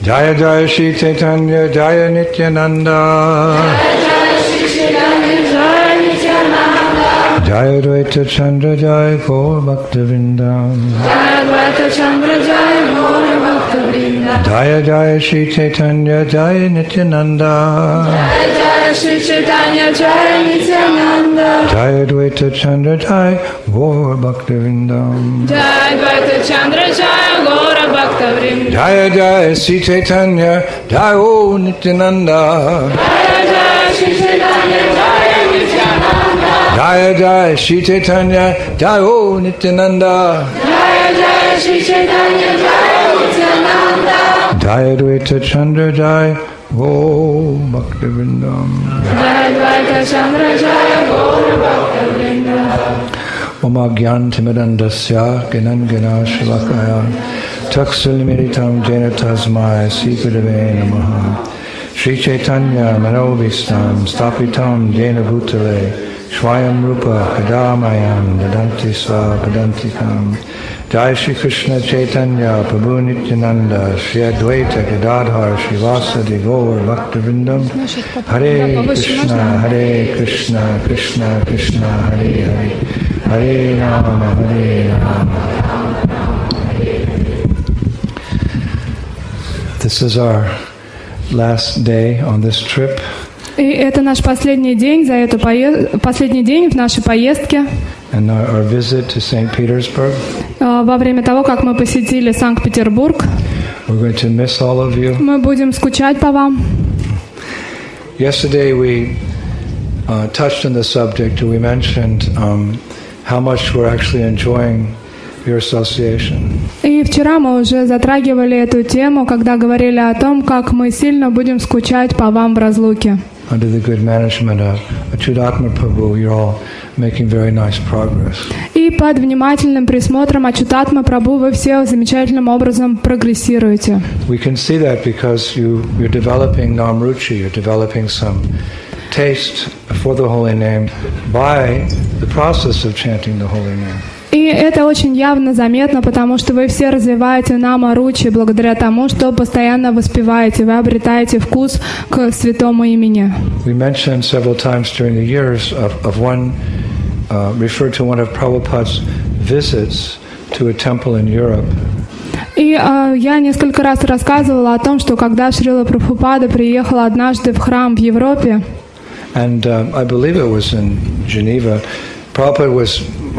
Jaya Jaya Shri Chaitanya Jaya Nityananda. Jaya Advaita Chandra Jaya Gaur Bhaktivinoda. Jaya Jaya Shri Chaitanya Jaya Nityananda. Jaya Advaita Chandra Jaya Gaur Bhaktivinoda. Jaya Jaya Shri Chaitanya Jaya Nityananda. Jaya Jaya Shri Chaitanya Jaya Nityananda. Jaya Advaita Chandra Jaya Gaur Bhaktivinoda. Om Agyantimirandasya Ginangana Shalakaya Taksilmiritam Jena Tasmai Sikudave Namaha. Shri Chaitanya Manobhistam Stapitam Jena Bhutale Swayam Rupa Kadamayam Dadanti Sva Padantikam. Jai Shri Krishna Chaitanya Prabhu Nityananda Shri Advaita Gadadhar Srivasadi Gaur Bhaktivinoda. Hare Krishna Krishna Krishna Hare Hare Hare Rama Hare Rama. This is our last day on this trip. И это наш последний день последний день в нашей поездке. And our visit to St. Petersburg. Во время того, как мы посетили Санкт-Петербург. We're going to miss all of you. Мы будем скучать по вам. Yesterday we touched on the subject. We mentioned how much we're actually enjoying your association. И вчера мы уже затрагивали эту тему, когда говорили о том, как мы сильно будем скучать по вам в разлуке. Under the good management of Achyutatma Prabhu, you're all making very nice progress. И под внимательным присмотром Ачютатма Прабху вы все замечательным образом прогрессируете. We can see that because you're developing namruchi, you're developing some taste for the holy name by the process of chanting the holy name. И это очень явно заметно, потому что вы все развиваете нама-ручи благодаря тому, что постоянно воспеваете, вы обретаете вкус к святому имени. We mentioned several times during the years of one, referred to one of Prabhupada's visits to a temple in Europe. И я несколько раз рассказывала о том, что когда Шрила Прабхупада приехал однажды в храм в Европе, and I believe it was in Geneva, Prabhupada was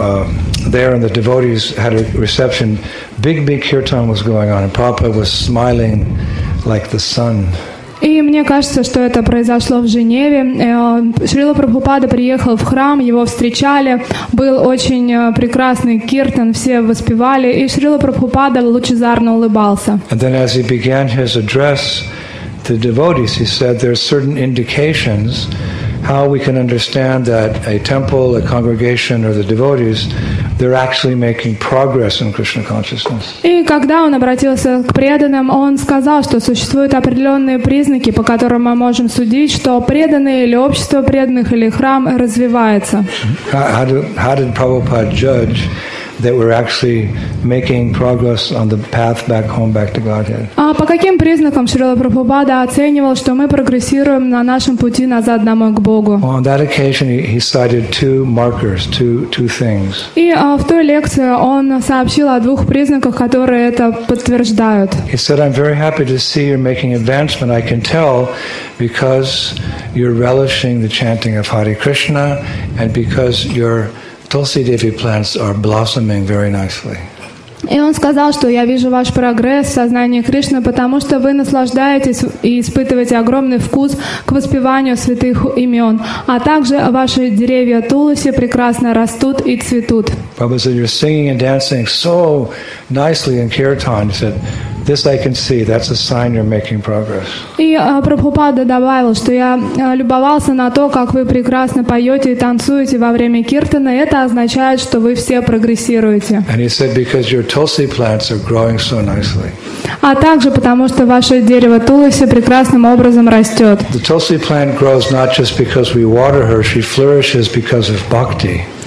there and the devotees had a reception. Big kirtan was going on and Prabhupada was smiling like the sun. И мне кажется, что это произошло в Женеве. Шрила Прабхупада приехал в храм, его встречали, был очень прекрасный киртан, все воспевали, и Шрила Прабхупада лучезарно улыбался. And then as he began his address to the devotees, he said there are certain indications how we can understand that a temple, a congregation, or the devotees, they're actually making progress in Krishna consciousness. И когда он обратился к преданным, он сказал, что существуют определенные признаки, по которым мы можем судить, что преданные или общество преданных или храм развивается. How did Prabhupada judge that we're actually making progress on the path back home, back to Godhead? А по каким признакам Шрила Прабхупада оценивал, что мы прогрессируем на нашем пути назад домой к Богу? On that occasion, he cited two markers, two things. И в той лекции он сообщил о двух признаках, которые это подтверждают. He said, "I'm very happy to see you're making advancement. I can tell because you're relishing the chanting of Hare Krishna and because your Tulsi Devi plants are blossoming very nicely." И он сказал, что я вижу ваш прогресс в сознании Кришны, потому что вы наслаждаетесь и испытываете огромный вкус к воспеванию святых имен, а также ваши деревья Туласи прекрасно растут и цветут. Prabhupada said, "You're singing and dancing so nicely in kirtan." He said, "This I can see. That's a sign you're making progress." И Прабхупада добавил, что я любовался на то, как вы прекрасно поете и танцуете во время киртана. Это означает, что вы все прогрессируете. And he said, "Because your tulsi plants are growing so nicely." А также потому, что ваше дерево Туласи прекрасным образом растет. The tulsi plant grows not just because we water her; she flourishes because of bhakti.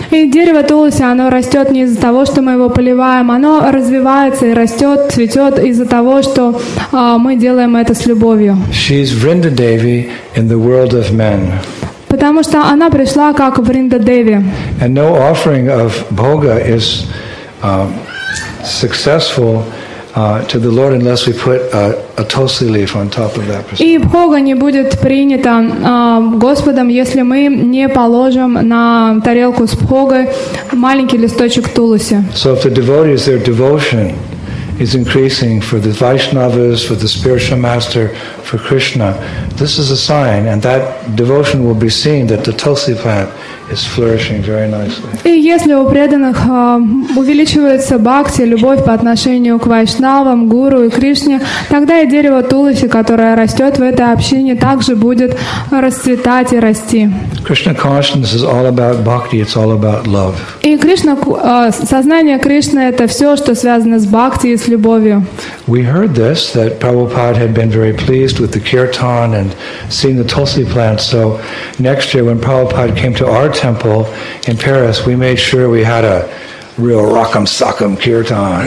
И дерево тулуси, оно растет не из-за того, что мы его поливаем, оно развивается и растет, цветет из-за того, что мы делаем это с любовью. She's Vrinda Devi in the world of men. Потому что она пришла как Вринда Деви. And no offering of bhoga is successful to the Lord unless we put a tulsi leaf on top of that. И бхога не будет принято Господом, если мы не положим на тарелку с бхогой маленький листочек тулуси. So if the devotees, their devotion is increasing for the Vaishnavas, for the spiritual master, for Krishna, this is a sign, and that devotion will be seen that the tulsi plant is flourishing very nicely. И если у преданных увеличивается бхакти, любовь по отношению к вайшнавам, гуру и Кришне, тогда и дерево туласи, которое растет в этой общине, также будет расцветать и расти. Krishna consciousness is all about bhakti, it's all about love. И Кришна, сознание Кришны — это все, что связано с бхакти и с любовью. We heard this, that Prabhupada had been very pleased with the kirtan and seeing the tulsi plant. So next year when Prabhupada came to our temple in Paris, we made sure we had a real rock'em sock'em kirtan.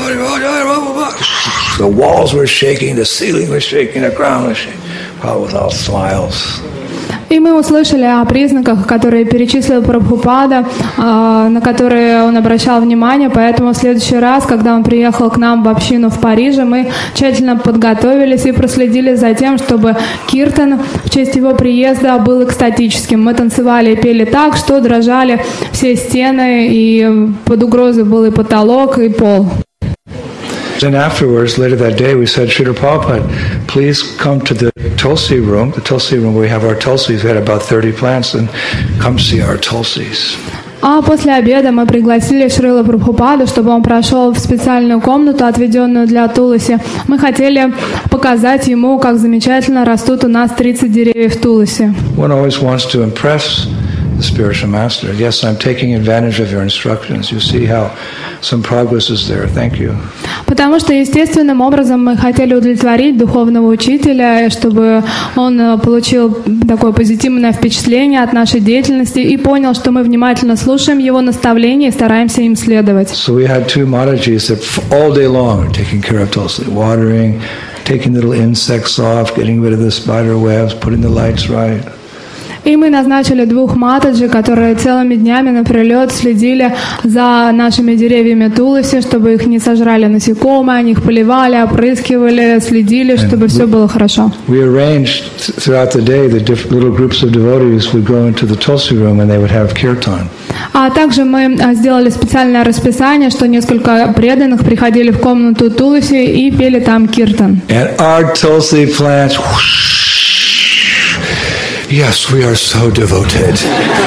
The walls were shaking, the ceiling was shaking, the ground was shaking. Prabhupada with all smiles. И мы услышали о признаках, которые перечислил Прабхупада, на которые он обращал внимание, поэтому в следующий раз, когда он приехал к нам в общину в Париже, мы тщательно подготовились и проследили за тем, чтобы киртан в честь его приезда был экстатическим. Мы танцевали и пели так, что дрожали все стены, и под угрозой был и потолок, и пол. Then afterwards, later that day, we said, Srila Prabhupada, please come to the tulsi room where we have our tulsis. We had about 30 plants, and come see our tulsis. А после обеда мы пригласили Шрила Прабхупаду, чтобы он прошел в специальную комнату, отведенную для туласи. Мы хотели показать ему, как замечательно растут у нас 30 деревьев туласи. One always wants to impress the spiritual master. Yes, I'm taking advantage of your instructions. You see how some progress is there. Thank you. Потому что естественным образом мы хотели удовлетворить духовного учителя, чтобы он получил такое позитивное впечатление от нашей деятельности и понял, что мы внимательно слушаем его наставления и стараемся им следовать. So we had two Matajis that all day long are taking care of tulsi, watering, taking little insects off, getting rid of the spider webs, putting the lights right. И мы назначили двух матаджи, которые целыми днями напролет следили за нашими деревьями туласи, чтобы их не сожрали насекомые, они их поливали, опрыскивали, следили, чтобы все было хорошо. We arranged throughout the day that little groups of devotees would go into the tulsi room and they would have kirtan. А также мы сделали специальное расписание, что несколько преданных приходили в комнату туласи и пели там киртан. And our tulsi plants, yes, we are so devoted.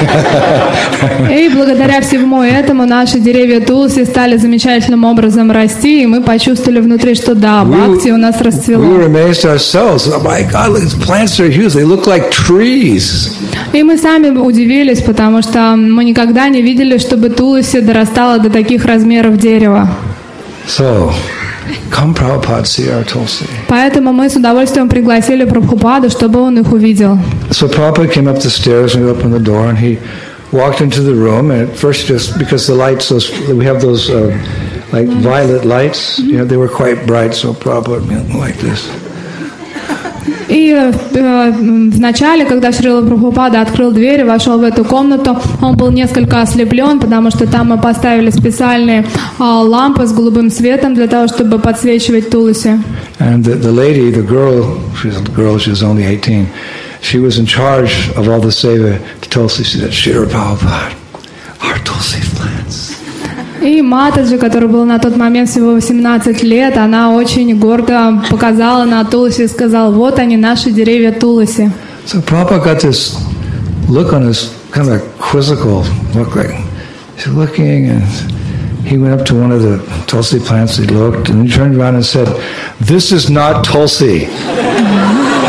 И благодаря всему этому наши деревья туласи стали замечательным образом расти, и мы почувствовали внутри, что да, бхакти у нас расцвело. We were amazed ourselves. Oh my God, these plants are huge. They look like trees. И мы сами удивились, потому что мы никогда не видели, чтобы туласи дорастала до таких размеров дерева. So, come Prabhupada, see our tulsi. Поэтому мы с удовольствием пригласили Прабхупаду, чтобы он их увидел. So Prabhupada came up the stairs and opened the door, and he walked into the room. And at first, just because the lights, we have those like violet lights, you know, they were quite bright. So Prabhupada went like this. И вначале, когда Шрила Прабхупада открыл дверь и вошел в эту комнату, он был несколько ослеплен, потому что там мы поставили специальные лампы с голубым светом для того, чтобы подсвечивать туласи. And the lady, the girl, she was only 18, she was in charge of all the seva to Tulsi. She said, Srila Prabhupada, our Tulsi plants. И Матаджи, который был на тот момент всего 18 лет, она очень гордо показала на Туласи и сказала, вот они, наши деревья Туласи. So Prabhupada got this look on his kind of quizzical look, like he's looking, and he went up to one of the Tulsi plants, he looked, and he turned around and said, this is not Tulsi. И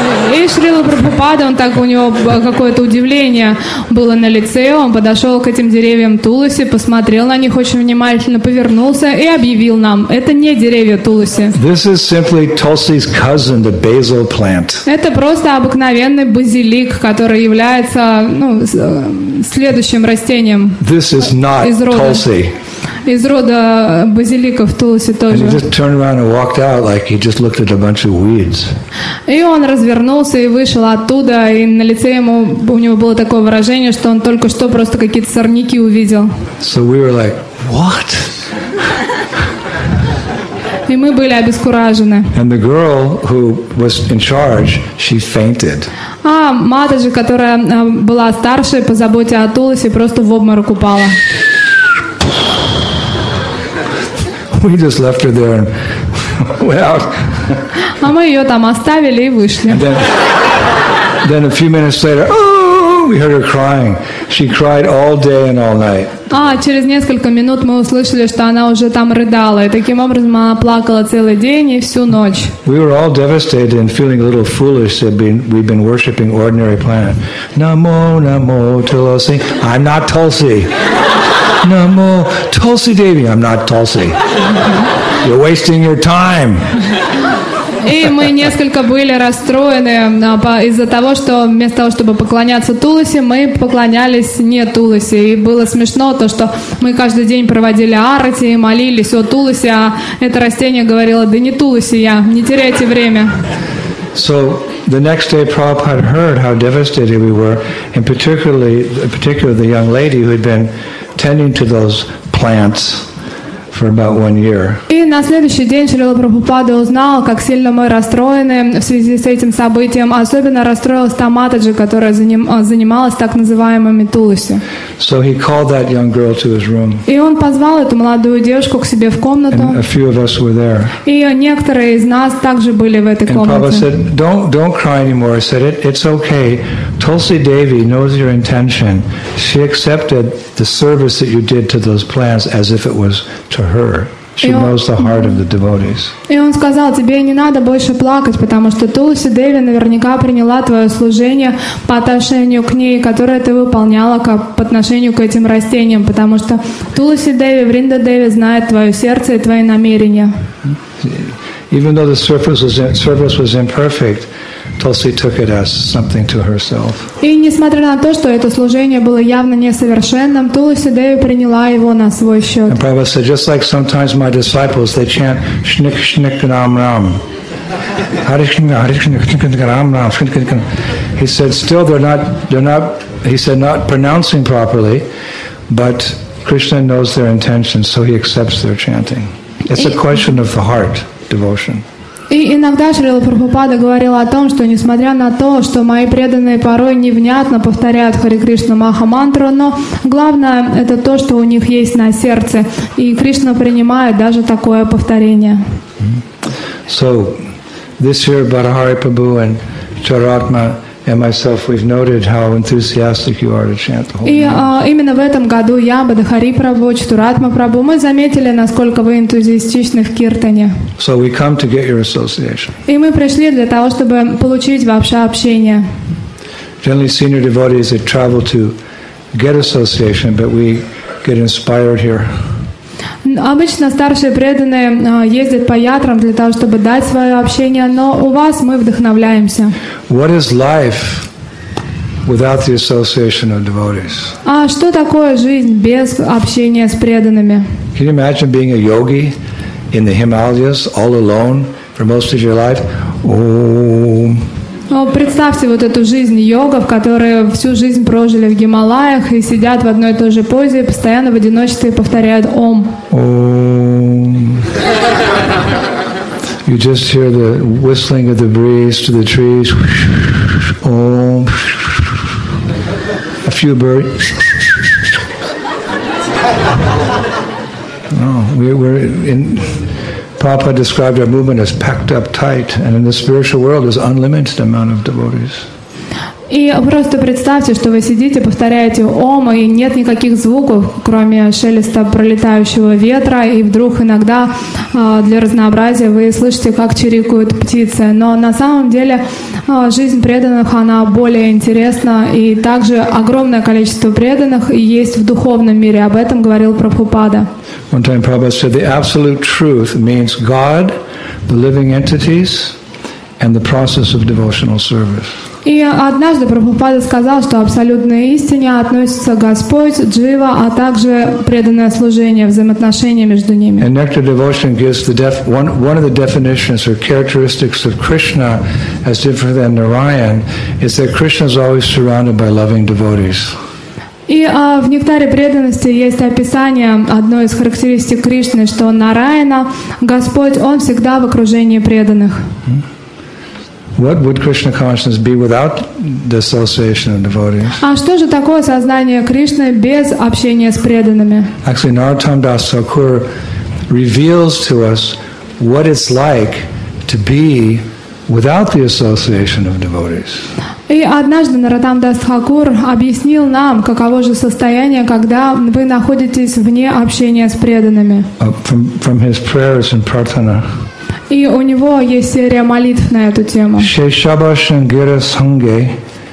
Шрила Прабхупада, у него какое-то удивление было на лице, он подошел к этим деревьям Туласи, посмотрел на них очень внимательно, повернулся и объявил нам, это не деревья Туласи. This is simply Tulsi's cousin, the basil plant. Это просто обыкновенный базилик, который является следующим растением. This is not Tulsi. Из рода базиликов Туласи тоже. And he just turned around and walked out like he just looked at a bunch of weeds. И он развернулся и вышел оттуда, и на лице у него было такое выражение, что он только что просто какие-то сорняки увидел. So we were like, what? И мы были обескуражены. And the girl who was in charge, she fainted. А Матаджи, которая была старшей по заботе о Туласи, просто в обморок упала. We just left her there and went out. А мы ее там оставили и вышли. Then a few minutes later, we heard her crying. She cried all day and all night. Через несколько минут мы услышали, что она уже там рыдала, и таким образом она плакала целый день и всю ночь. We were all devastated and feeling a little foolish that we've been worshiping ordinary plant. Namo, Namo, Tulsi. I'm not Tulsi. Namo, Tulsi Devi. I'm not Tulsi. You're wasting your time. И мы несколько были расстроены из-за того, что вместо того, чтобы поклоняться Туласи, мы поклонялись не Туласи. И было смешно то, что мы каждый день проводили арати и молились о Туласи, а это растение говорило, да не Туласи я, не теряйте время. So the next day Prabhupada heard how devastated we were, and particularly the young lady who had been tending to those plants for about 1 year. И на следующий день Шрила Прабхупада узнал, как сильно мы расстроены в связи с этим событием. Особенно расстроилась та Матаджи, которая занималась так называемыми Туласи. So he called that young girl to his room. И он позвал эту молодую девушку к себе в комнату. And a few of us were there. И некоторые из нас также были в этой комнате. And Prabhupada said, don't cry anymore. He said, it's okay. Tulsi Devi knows your intention. She accepted the service that you did to those plants as if it was to her. She knows the heart of the devotees. И он сказал, тебе не надо больше плакать, потому что Тулси Деви наверняка приняла твое служение по отношению к ней, которое ты выполняла по отношению к этим растениям, потому что Тулси Деви, Вринда Деви знает твое сердце и твои намерения. Even though the service was imperfect, Tulsi took it as something to herself. И несмотря на то, что это служение было явно несовершенным, Тулси Деви приняла его на свой счет. And Prabhupada said, just like sometimes my disciples, they chant Shnik Shnik Ram Ram. Hare Krishna, Hare Krishna, Ram Ram. He said, still they're not. He said, not pronouncing properly, but Krishna knows their intentions, so he accepts their chanting. It's a question of the heart, devotion. И иногда Шрила Прабхупада говорила о том, что несмотря на то, что мои преданные порой невнятно повторяют Харе Кришна Маха мантру, но главное это то, что у них есть на сердце, и Кришна принимает даже такое повторение. So this year Bharahari Prabhu and Charatma and myself, we've noted how enthusiastic you are to chant the whole name. И именно в этом году я, Бадахари Прабху, Чатуратма Прабху, мы заметили, насколько вы энтузиастичны в киртане. So we come to get your association. И мы пришли для того, чтобы получить ваше общение. Generally, senior devotees, they travel to get association, but we get inspired here. Обычно старшие преданные ездят по ятрам для того, чтобы дать свое общение, но у вас мы вдохновляемся. What is life without the association of devotees? А что такое жизнь без общения с преданными? Can you imagine being a yogi in the Himalayas all alone for most of your life? Представьте вот эту жизнь йогов, которые всю жизнь прожили в Гималаях и сидят в одной и той же позе, постоянно в одиночестве повторяют Ом. You just hear the whistling of the breeze to the trees. Om. A few birds. No, we're in. Prabhupada described our movement as packed up tight, and in the spiritual world, there's unlimited amount of devotees. И просто представьте, что вы сидите, повторяете «Ом», и нет никаких звуков, кроме шелеста пролетающего ветра, и вдруг иногда для разнообразия вы слышите, как чирикают птицы. Но на самом деле жизнь преданных, она более интересна, и также огромное количество преданных есть в духовном мире. Об этом говорил Прабхупада. One time Prabhupada said the absolute truth means God, the living entities, and the process of devotional service. И однажды Прабхупада сказал, что абсолютной истине относится Господь, Джива, а также преданное служение, взаимоотношения между ними. And Nectar Devotion gives one of the definitions or characteristics of Krishna as different than Narayan is that Krishna is always surrounded by loving devotees. И в «Нектаре преданности» есть описание одной из характеристик Кришны, что Нараяна, Господь, Он всегда в окружении преданных. What would Krishna consciousness be without the association of devotees? А что же такое сознание Кришны без общения с преданными? Actually, Narottam Das Thakur reveals to us what it's like to be without the association of devotees. И однажды Нароттам Дас Тхакур объяснил нам, каково же состояние, когда вы находитесь вне общения с преданными. From his prayers and prarthana. И у него есть серия молитв на эту тему. Sheshaba Shangira Sange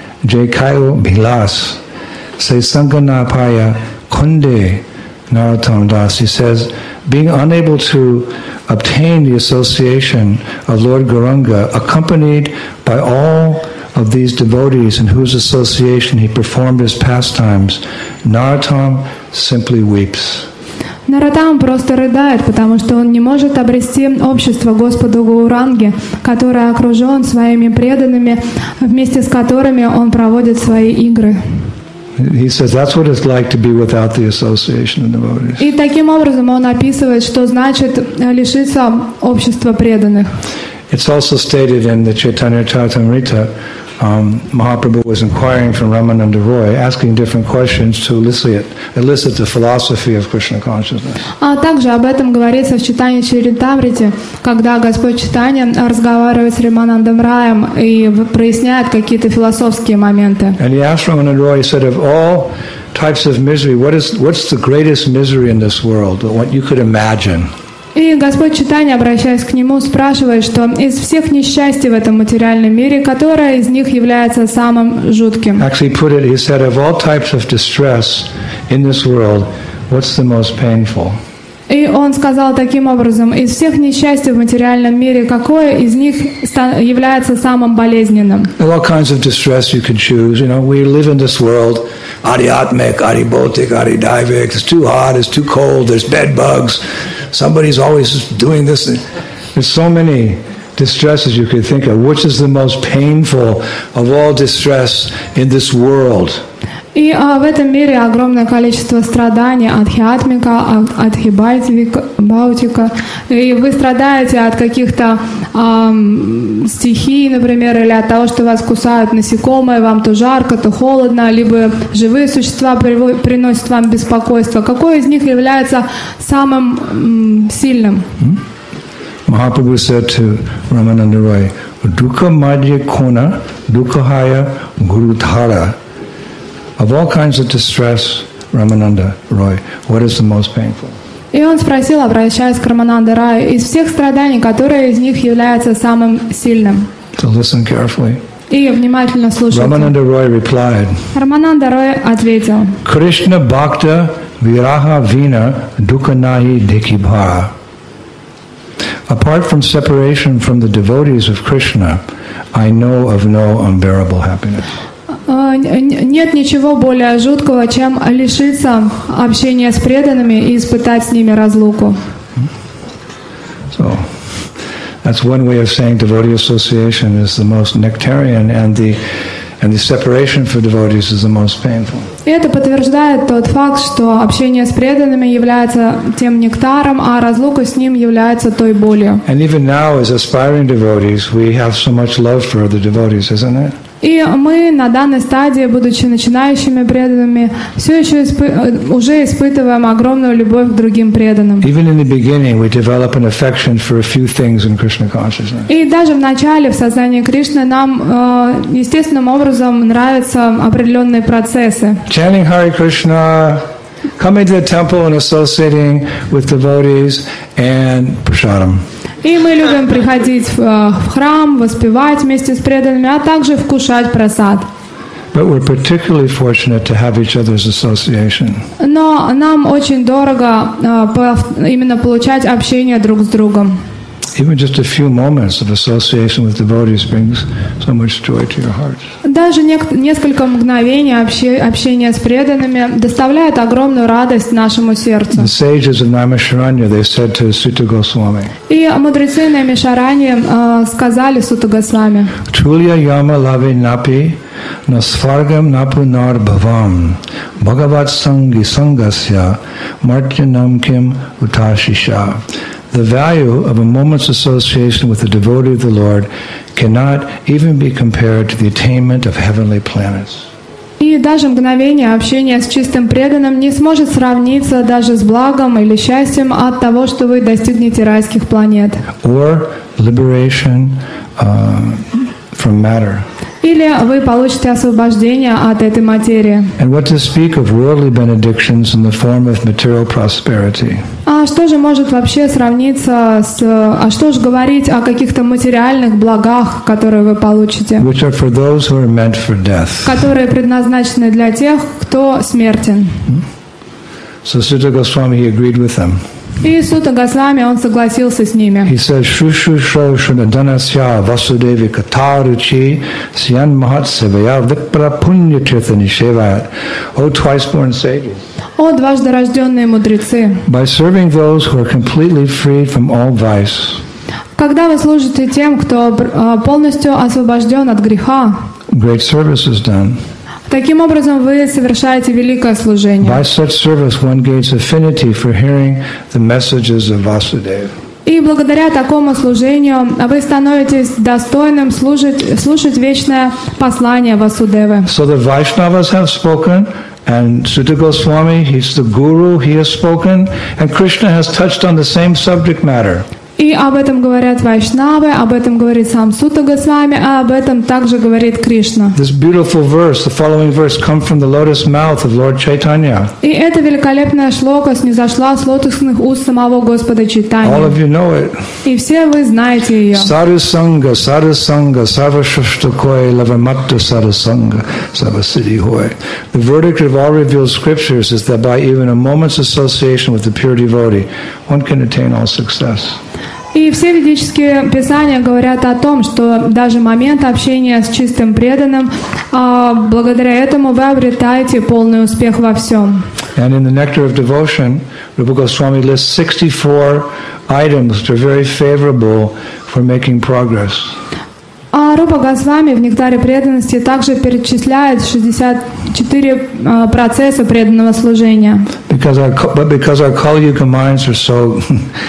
Jekayo Bilas Say Sanganapaya Kunde Narottam Das. He says, being unable to obtain the association of Lord Gauranga, accompanied by all of these devotees in whose association he performed his pastimes, Narottam simply weeps. Нароттам просто рыдает, потому что он не может обрести общество Господу Гауранги, который окружен своими преданными, вместе с которыми он проводит свои игры. He says that's what it's like to be without the association of devotees. И таким образом он описывает, что значит лишиться общества преданных. It's also stated in the Chaitanya Charitamrita, Mahaprabhu was inquiring from Ramananda Roy, asking different questions to elicit the philosophy of Krishna consciousness. А также об этом говорится в Чайтанья Чаритамрите, когда Господь Чайтанья разговаривает с Раманандом Раем и проясняет какие-то философские моменты. And he asked Ramananda Roy, he said, of all types of misery, what's the greatest misery in this world, what you could imagine? И Господь Чайтанья, обращаясь к нему, спрашивает, что из всех несчастий в этом материальном мире, которое из них является самым жутким. Actually put it, he said, of all types of distress in this world, what's the most painful? И он сказал таким образом, из всех несчастий в материальном мире, какое из них является самым болезненным? There are all kinds of distress you can choose. You know, we live in this world, adhyatmic, adhibautic, adhidaivik. It's too hot, it's too cold, there's bed bugs. Somebody's always doing this. There's so many distresses you could think of. Which is the most painful of all distress in this world? И в этом мире огромное количество страданий, адхиатмика, адхибаутика. И вы страдаете от каких-то стихий, например, или от того, что вас кусают насекомые, вам то жарко, то холодно, либо живые существа приносят вам беспокойство. Какое из них является самым сильным? Mahaprabhu said to Ramananda Roy, Dukkha madhya kona, dukkahaya gurudhara. Of all kinds of distress, Ramananda Roy, what is the most painful? И он спросил, обращаясь к Рамананда Раю, из всех страданий, которое из них является самым сильным? So listen carefully. И внимательно слушайте. Ramananda Roy replied, Рамананда Рой ответил, Krishna bhakta viraha vina dukkha nahi dekibha. Apart from separation from the devotees of Krishna, I know of no unbearable happiness. Нет ничего более жуткого, чем лишиться общения с преданными и испытать с ними разлуку. So, that's one way of saying devotee association is the most nectarian, and the separation for devotees is the most painful. И это подтверждает тот факт, что общение с преданными является тем нектаром, а разлука с ним является той болью. And even now, as aspiring devotees, we have so much love for other devotees, isn't it? И мы на данной стадии, будучи начинающими преданными, все еще уже испытываем огромную любовь к другим преданным. Even in the beginning, we develop an affection for a few things in Krishna consciousness. И даже в начале, в сознании Кришны, нам естественным образом нравятся определенные процессы. Chanting Hare Krishna, coming to the temple and associating with devotees, and prasadam. И мы любим приходить в храм, воспевать вместе с преданными, а также вкушать прасад. But we're particularly fortunate to have each other's association. Но нам очень дорого именно получать общение друг с другом. Even just a few moments of association with devotees brings so much joy to your heart. Даже несколько мгновений общения с преданными доставляет огромную радость нашему сердцу. The sages of Naimisharanya, they said to Sutta Goswami, И мудрецы Наймишарани сказали Сутта Госвами: Tulya yama lavi napi nasvargam napunar bhavam bhagavat sangi sangasya martyanam kim utashisha. The value of a moment's association with the devotee of the Lord cannot even be compared to the attainment of heavenly planets. И даже мгновение общения с чистым преданным не сможет сравниться даже с благом или счастьем от того, что вы достигнете райских планет. Or liberation from matter. Или вы получите освобождение от этой материи. And what to speak of worldly benedictions in the form of material prosperity? А что же может вообще сравниться с... А что же говорить о каких-то материальных благах, которые вы получите? Which are for those who are meant for death. Которые предназначены для тех, кто смертен. So Sutta Goswami, he agreed with them. И Сутта Госвами, он согласился с ними. He says, Shushu Shro Shrunadanasya Vasudevi Kataruchi Syan Mahatsevaya Vipra Punya Tirthani Shevayat. O twice-born sages. О, дважды рожденные мудрецы! By serving those who are completely freed from all vice. Когда вы служите тем, кто полностью освобожден от греха, great service is done. Таким образом, вы совершаете великое служение. By such service, one gains affinity for hearing the messages of Vasudeva. И благодаря такому служению вы становитесь достойным слушать вечное послание Васудевы. So the Vaishnavas have spoken, and Sutta Goswami, he's the guru, he has spoken, and Krishna has touched on the same subject matter. И об этом говорят вайшнавы, об этом говорит сам Сутта Госвами, а об этом также говорит Кришна. This beautiful verse, the following verse, comes from the lotus mouth of Lord Chaitanya. И эта великолепная шлока снизошла с лотосных уст самого Господа Чайтаньи. All of you know it. И все вы знаете ее. Sadhu Sangha, Sarva Shashtakoi, Lavamatta Sadhu Sangha, Sarvasiddhi Hoy. The verdict of all revealed scriptures is that by even a moment's association with the pure devotee, one can attain all success. И все ведические писания говорят о том, что даже момент общения с чистым преданным, благодаря этому вы обретаете полный успех во всем. And in the Nectar of Devotion, Rupa Goswami lists 64 items that are very favorable for making progress. А Рупа Госвами в Нектаре преданности также перечисляет 64 процесса преданного служения. Because our Kali Yuga minds are so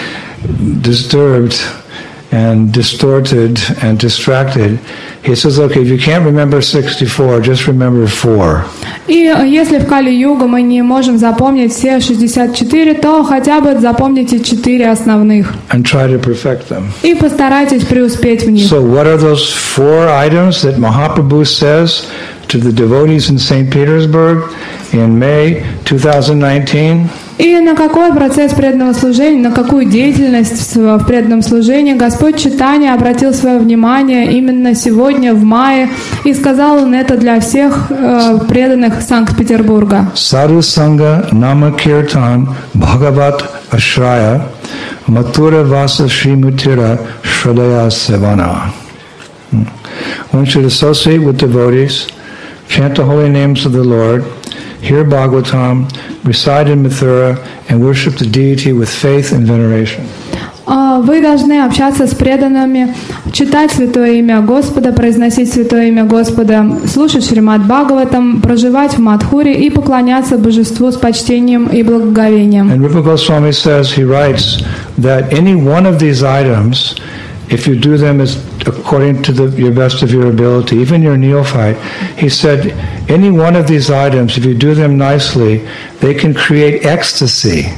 disturbed and distorted and distracted, he says, okay, if you can't remember 64, just remember 4. И если в Кали-югу мы не можем запомнить все 64, то хотя бы запомните 4 основных. And try to perfect them. И постарайтесь преуспеть в них. So what are those 4 items that Mahaprabhu says to the devotees in St. Petersburg in May 2019? И на какой процесс преданного служения, на какую деятельность в преданном служении Господь Чайтанья обратил свое внимание именно сегодня, в мае, и сказал он это для всех преданных Санкт-Петербурга. Sadhu Sangha Nama Kirtan Bhagavat Ashraya Mathura Vasa Srimutira Shradaya Sevana. One should associate with devotees, chant the holy names of the Lord, hear Bhagavatam, reside in Mathura, and worship the deity with faith and veneration. Вы должны общаться с преданными, читать святое имя Господа, произносить святое имя Господа, слушать Шримад Бхагаватам, проживать в Мадхуре и поклоняться Божеству с почтением и благоговением. And Rupa Goswami says, he writes, that any one of these items if you do them as according to your best of your ability, even your neophyte, he said, any one of these items, if you do them nicely, they can create ecstasy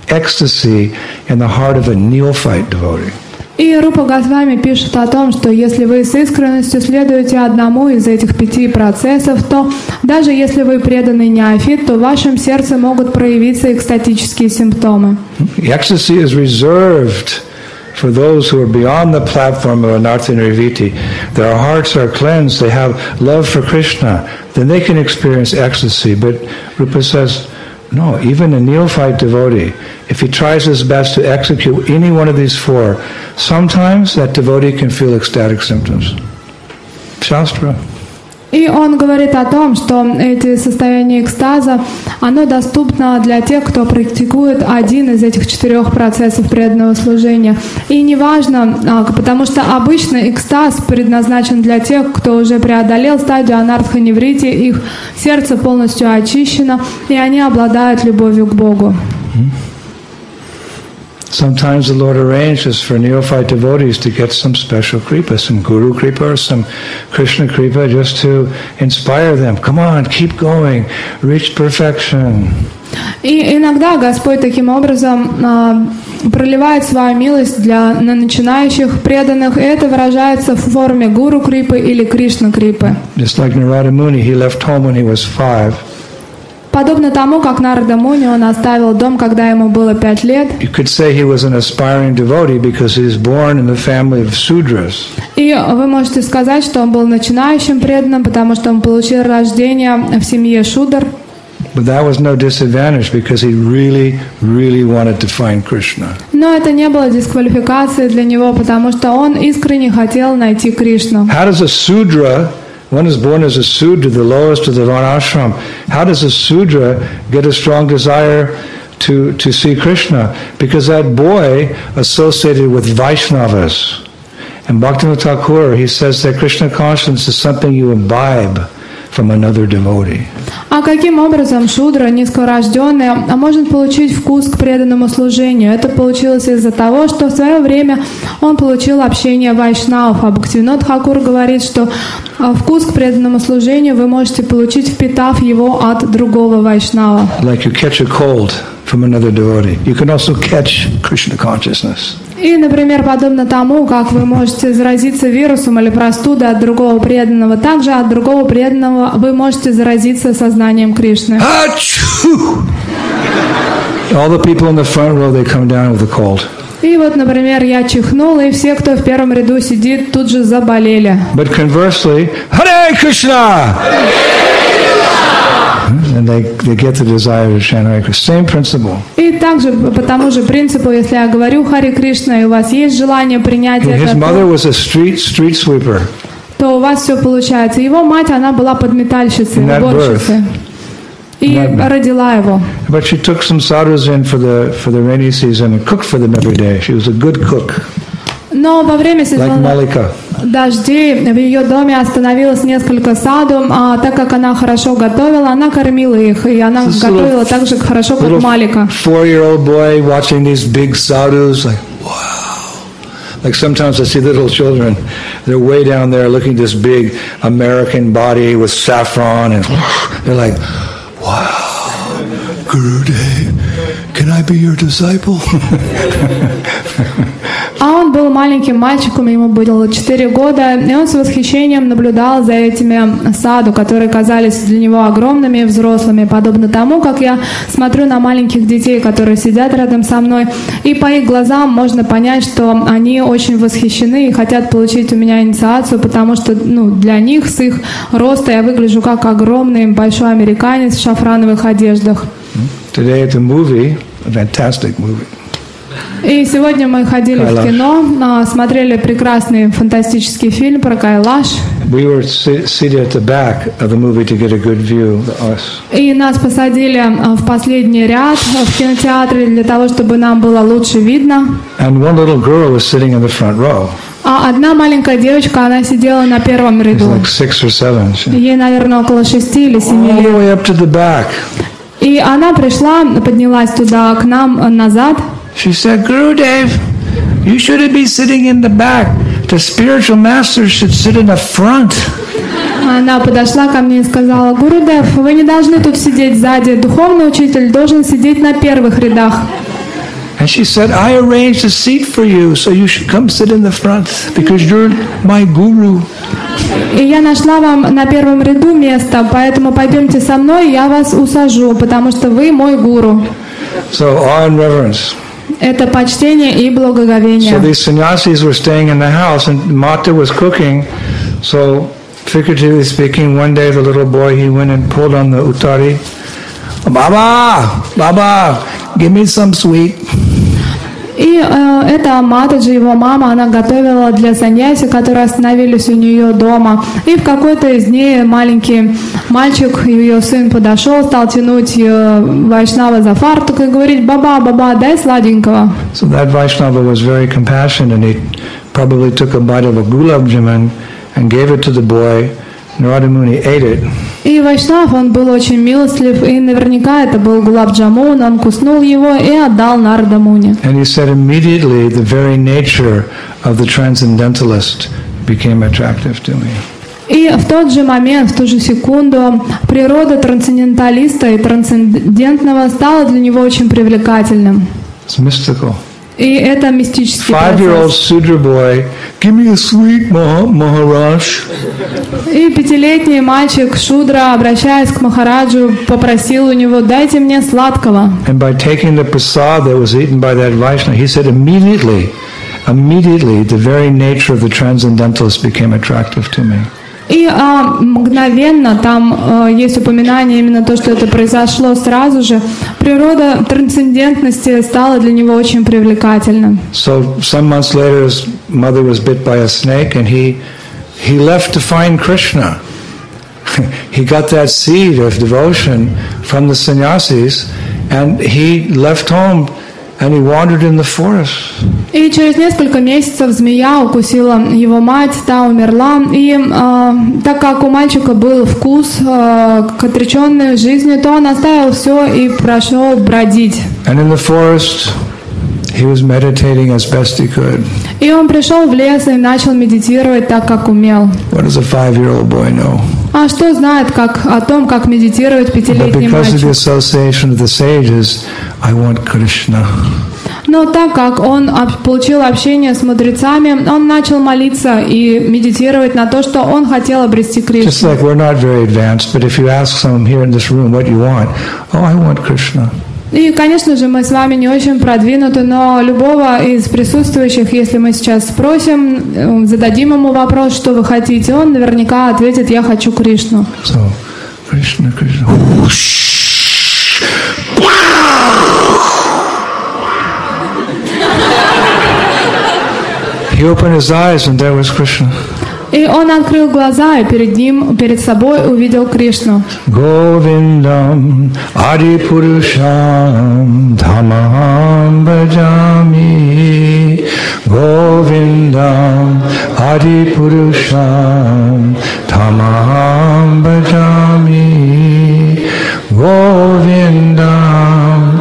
in the heart of a neophyte devotee. И Рупа Госвами пишет о том, что если вы с искренностью следуете одному из этих 5 процессов, то даже если вы преданный неофит, то в вашем сердце могут проявиться экстатические симптомы. Ecstasy is reserved for those who are beyond the platform of Anartha Nirviti. Their hearts are cleansed, they have love for Krishna, then they can experience ecstasy. But Rupa says, no, even a neophyte devotee, if he tries his best to execute any one of these 4, sometimes that devotee can feel ecstatic symptoms. Shastra. И он говорит о том, что эти состояния экстаза, оно доступно для тех, кто практикует один из этих 4 процессов преданного служения. И неважно, потому что обычно экстаз предназначен для тех, кто уже преодолел стадию анартха-неврити, их сердце полностью очищено, и они обладают любовью к Богу. Sometimes the Lord arranges for neophyte devotees to get some special kripa, some guru kripa or some Krishna kripa, just to inspire them. Come on, keep going, reach perfection. И иногда Господь таким образом проливает свою милость на начинающих преданных, и это выражается в форме гуру крипы или Кришна крипы. Just like Narada Muni, he left home when he was 5. Подобно тому, как Нарада Муни, он оставил дом, когда ему было 5 лет. You could say he was an aspiring devotee because he was born in the family of Sudras. И вы можете сказать, что он был начинающим преданным, потому что он получил рождение в семье Шудр. But that was no disadvantage because he really, really wanted to find Krishna. Но это не было дисквалификацией для него, потому что он искренне хотел найти Кришну. How does a Sudra, one is born as a Sudra, the lowest of the Varnashram, how does a Sudra get a strong desire to see Krishna? Because that boy associated with Vaishnavas. And Bhaktivinoda Thakur, he says that Krishna consciousness is something you imbibe from another devotee. А каким образом шудра, низкорожденный, может получить вкус к преданному служению? Это получилось из-за того, что в свое время он получил общение вайшнавов. А Бхактивинод Тхакур говорит, что вкус к преданному служению вы можете получить, впитав его от другого вайшнава. Like you catch a cold from another devotee. You can also catch Krishna consciousness. И, например, подобно тому, как вы можете заразиться вирусом или простудой от другого преданного, также от другого преданного вы можете заразиться сознанием Кришны. All the people in the front row, they come down with a cold. И вот, например, я чихнула, и все, кто в первом ряду сидит, тут же заболели. But conversely, Hare Krishna! And they get the desire to chant Hare Krishna. Same principle. И также по тому же принципу, если я говорю Харе Кришна, и у вас есть желание принять His это, mother was a street sweeper. то у вас все получается. Его мать, она была подметальщицей, уборщицей. И родила его. But she took some sadhus in for the rainy season and cooked for them every day. She was a good cook. Но во время сезона like дождей в ее доме остановилось несколько саду, а так как она хорошо готовила, она кормила их, и она готовила так же хорошо, как Малика. 4-year-old boy watching these big sadhus, like, wow. Like sometimes I see little children, they're way down there looking at this big American body with saffron, and they're like, wow, Gurudev, can I be your disciple? А он был маленьким мальчиком, ему было 4 года, и он с восхищением наблюдал за этими саду, которые казались для него огромными и взрослыми, подобно тому, как я смотрю на маленьких детей, которые сидят рядом со мной, и по их глазам можно понять, что они очень восхищены и хотят получить у меня инициацию, потому что для них с их роста я выгляжу как огромный большой американец в шафрановых одеждах. Today at the movie, a fantastic movie. И сегодня мы ходили в кино, смотрели прекрасный фантастический фильм про Кайлаш. We were seated at the back of the movie to get a good view of us. И нас посадили в последний ряд в кинотеатре для того, чтобы нам было лучше видно. And one little girl was sitting in the front row. А одна маленькая девочка, она сидела на первом ряду. Like 6 or 7. Ей, наверное, около 6 или 7 All the лет. way up to the back. И она пришла, поднялась туда к нам назад. She said, Gurudev, You shouldn't be sitting in the back. The spiritual masters should sit in the front. Она подошла ко мне и сказала: Гурудев, вы не должны тут сидеть сзади. Духовный учитель должен сидеть на первых рядах. And she said, I arranged a seat for you, so you should come sit in the front, because you're my guru. И я нашла вам на первом ряду место, поэтому пойдемте со мной, я вас усажу, потому что вы мой гуру. So, awe and reverence. Это почтение и благоговение. So these sannyasis were staying in the house, and Mata was cooking. So, figuratively speaking, one day the little boy, he went and pulled on the uttari. Baba, give me some sweet. И эта Матаджи, его мама, она готовила для саньяси, которые остановились у нее дома. И в какой-то из дней маленький мальчик, ее сын, подошел, стал тянуть Вайшнава за фартук и говорить: баба, дай сладенького. So that Vaishnava was very compassionate, and he probably took a bite of a gulab jamun and gave it to the boy. Narada Muni ate it. И Вайшнав, он был очень милостлив, и наверняка это был гулаб джамун, он куснул его и отдал Нарада Муни. And he said immediately the very nature of the transcendentalist became attractive to me. И в тот же момент, в ту же секунду, природа трансценденталиста и трансцендентного стала для него очень привлекательным. It's mystical. И это мистический 5-year-old процесс. Sudra boy, give me a sweet, Maharaj. И 5-летний мальчик Шудра, обращаясь к Махараджу, попросил у него: дайте мне сладкого. And by taking the prasad that was eaten by that Vaishnava, he said immediately, the very nature of the transcendentalist became attractive to me. И мгновенно, там есть упоминание именно то, что это произошло сразу же, природа трансцендентности стала для него очень привлекательна. So some months later, his mother was bit by a snake, and he left to find Krishna. He got that seed of devotion from the sannyasis, and he left home, and he wandered in the forest. И через несколько месяцев змея укусила его мать, та умерла. И так как у мальчика был вкус к отреченной жизни, то он оставил все и пошел бродить. And in the forest, he was meditating as best he could. И он пришел в лес и начал медитировать так, как умел. What does a 5-year-old boy know? А что знает о том, как медитировать But пятилетний because of the мальчик? association of the sages, I want Krishna. Но так как он получил общение с мудрецами, он начал молиться и медитировать на то, что он хотел обрести Just Кришну. like we're not very advanced, but if you ask someone here in this room what you want, oh, I want Krishna. И, конечно же, мы с вами не очень продвинуты, но любого из присутствующих, если мы сейчас спросим, зададим ему вопрос, что вы хотите, он наверняка ответит: я хочу Кришну. So, Krishna. He opened his eyes, and there was Krishna. И он открыл глаза, и перед собой увидел Кришну. Govindam Adipurusham Dhamaham Bhajami. Govindam Adipurusham Dhamaham Bhajami. Govindam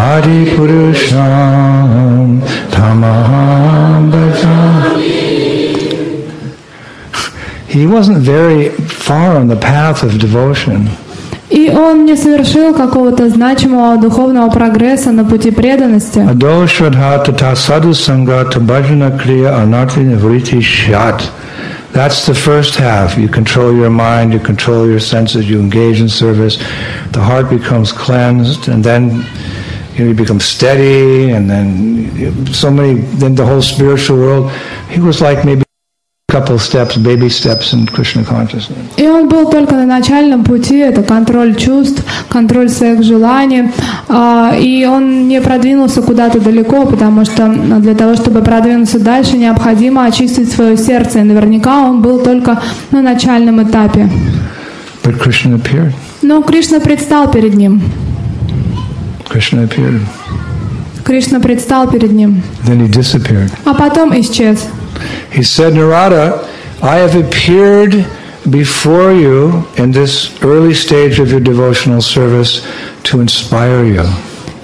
Adipurusham Dhamaham Bhajami. He wasn't very far on the path of devotion. И он не совершил какого-то значимого духовного прогресса на пути преданности. Ado shraddha tata sadhu sangha bhajana kriya anarthi nivriti shyat. That's the first half. You control your mind, you control your senses, you engage in service. The heart becomes cleansed, and then you become steady, and then then the whole spiritual world. He was like maybe couple steps, baby steps in Krishna consciousness. И он был только на начальном пути, это контроль чувств, контроль своих желаний, и он не продвинулся куда-то далеко, потому что для того, чтобы продвинуться дальше, необходимо очистить свое сердце, и наверняка он был только на начальном этапе. But Krishna appeared. Но Кришна предстал перед ним. Krishna appeared. Кришна предстал перед ним. Then he disappeared. А потом исчез. He said, Narada, I have appeared before you in this early stage of your devotional service to inspire you.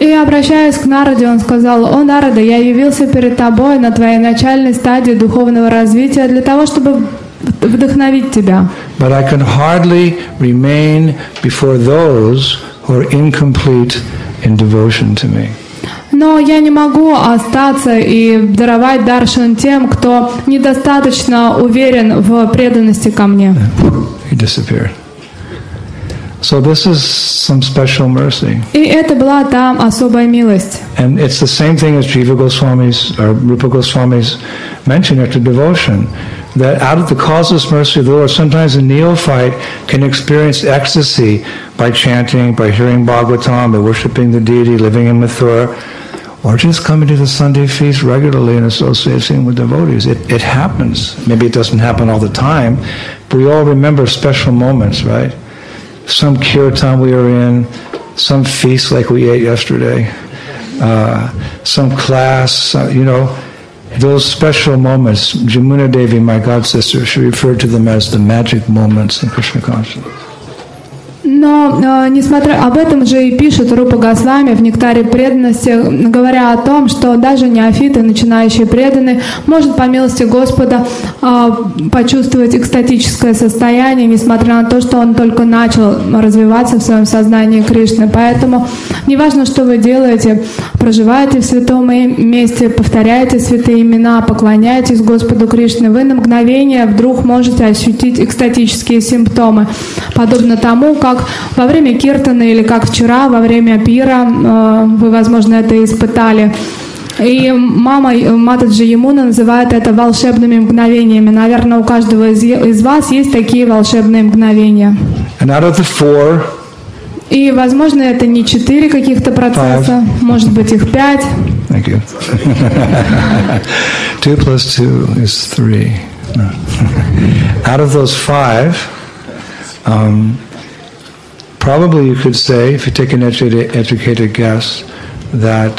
И обращаясь к Нараде, он сказал: «О, Нарада, я явился перед тобой на твоей начальной стадии духовного развития для того, чтобы вдохновить тебя. But I can hardly remain before those who are incomplete in devotion to me. Но я не могу остаться и даровать даршан тем, кто недостаточно уверен в преданности ко мне». He disappeared. So this is some special mercy. И это была та особая милость. And it's the same thing as Jiva Goswami's or Rupa Goswami's mentioned after devotion, that out of the causeless mercy of the Lord, sometimes a neophyte can experience ecstasy by chanting, by hearing Bhagavatam, by worshiping the deity, living in Mathura, or just coming to the Sunday feast regularly and associating with devotees. It happens. Maybe it doesn't happen all the time, but we all remember special moments, right? Some kirtan we are in, some feast like we ate yesterday, some class, those special moments. Jamuna Devi, my god sister, she referred to them as the magic moments in Krishna consciousness. Но, несмотря об этом же и пишет Рупа Госвами в «Нектаре преданности», говоря о том, что даже неофиты, начинающие преданные, может по милости Господа почувствовать экстатическое состояние, несмотря на то, что он только начал развиваться в своем сознании Кришны. Поэтому неважно, что вы делаете, проживаете в святом месте, повторяете святые имена, поклоняетесь Господу Кришне, вы на мгновение вдруг можете ощутить экстатические симптомы, подобно тому, как во время киртана или как вчера, во время пира, вы, возможно, это испытали. И Матаджи Ямуна называет это волшебными мгновениями. Наверное, у каждого из вас есть такие волшебные мгновения. И, возможно, это не 4 каких-то процесса, может быть, их 5. Thank you. 2 plus 2 is 3. No. Out of those 5, probably you could say, if you take an educated guess, that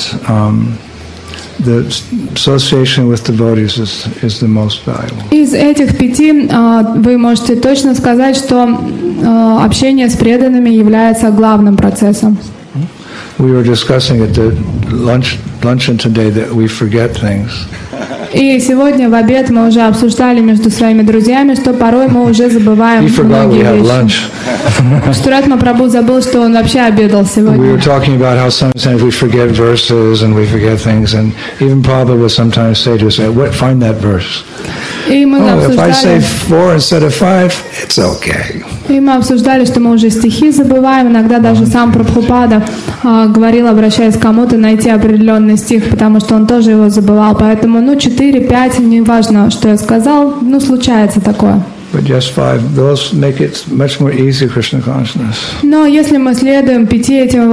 the association with devotees is the most valuable. Из этих 5 вы можете точно сказать, что общение с преданными является главным процессом. We were discussing at the luncheon today that we forget things. И сегодня в обед мы уже обсуждали между своими друзьями, что порой мы уже забываем многие вещи. Шуратма Прабху забыл, что он вообще обедал сегодня. We were talking about how sometimes we forget verses and we forget things, and even Prabhupada would sometimes say to us, "Find that verse." И мы if I say 4 instead of 5, it's okay. И мы обсуждали, что мы уже стихи забываем. Иногда даже сам Прабхупада говорил, обращаясь к кому-то, найти определенный стих, потому что он тоже его забывал. Поэтому, 4, 5, неважно, что я сказал, случается такое. But just 5, those make it much more easy Krishna consciousness. Но если мы следуем 5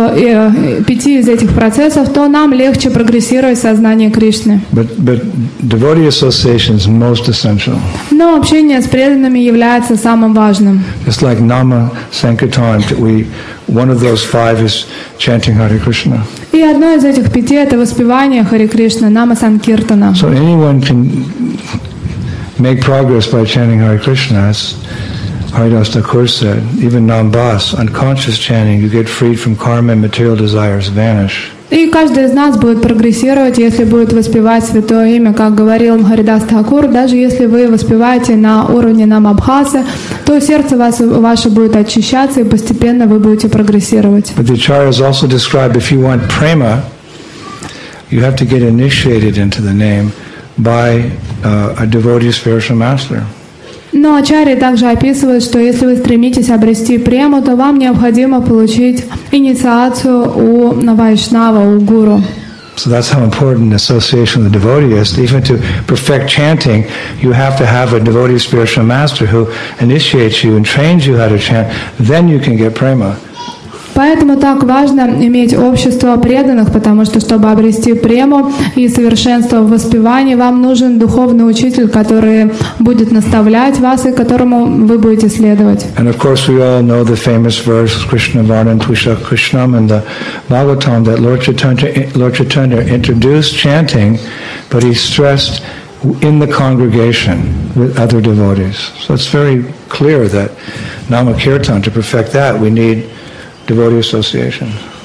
из этих процессов, то нам легче прогрессировать в сознании Кришны. But devotee association is most essential. Но общение с преданными является самым важным. Just like Nama Sankirtan, one of those 5 is chanting Hare Krishna. И одно из этих 5 это воспевание Харе Кришна, Нама Санкиртана. So anyone can make progress by chanting Hare Krishna, as Haridas Thakur said. Even Nambas, unconscious chanting, you get freed from karma and material desires vanish. И каждый из нас будет прогрессировать, если будет воспевать святое имя, как говорил Харидас Тхакур. Даже если вы воспеваете на уровне намабхаса, то сердце ваше будет очищаться, и постепенно вы будете прогрессировать. But the acharyas also describe, if you want prema, you have to get initiated into the name by a devotee spiritual master. Но ачарьи также описывают, что если вы стремитесь обрести прему, то вам необходимо получить инициацию у вайшнава, у гуру. So that's how important association with the devotee is. Even to perfect chanting, you have to have a devotee spiritual master who initiates you and trains you how to chant. Then you can get prema. Поэтому так важно иметь общество преданных, потому что, чтобы обрести прему и совершенство в воспевании, вам нужен духовный учитель, который будет наставлять вас и которому вы будете следовать. And of course we all know the famous verse, Krishna Varnan Tvisha Krishnam, in the Bhagavatam, that Lord Chaitanya introduced chanting, but he stressed in the congregation with other devotees. So it's very clear that Nama Kirtan, to perfect that, we need devotee association.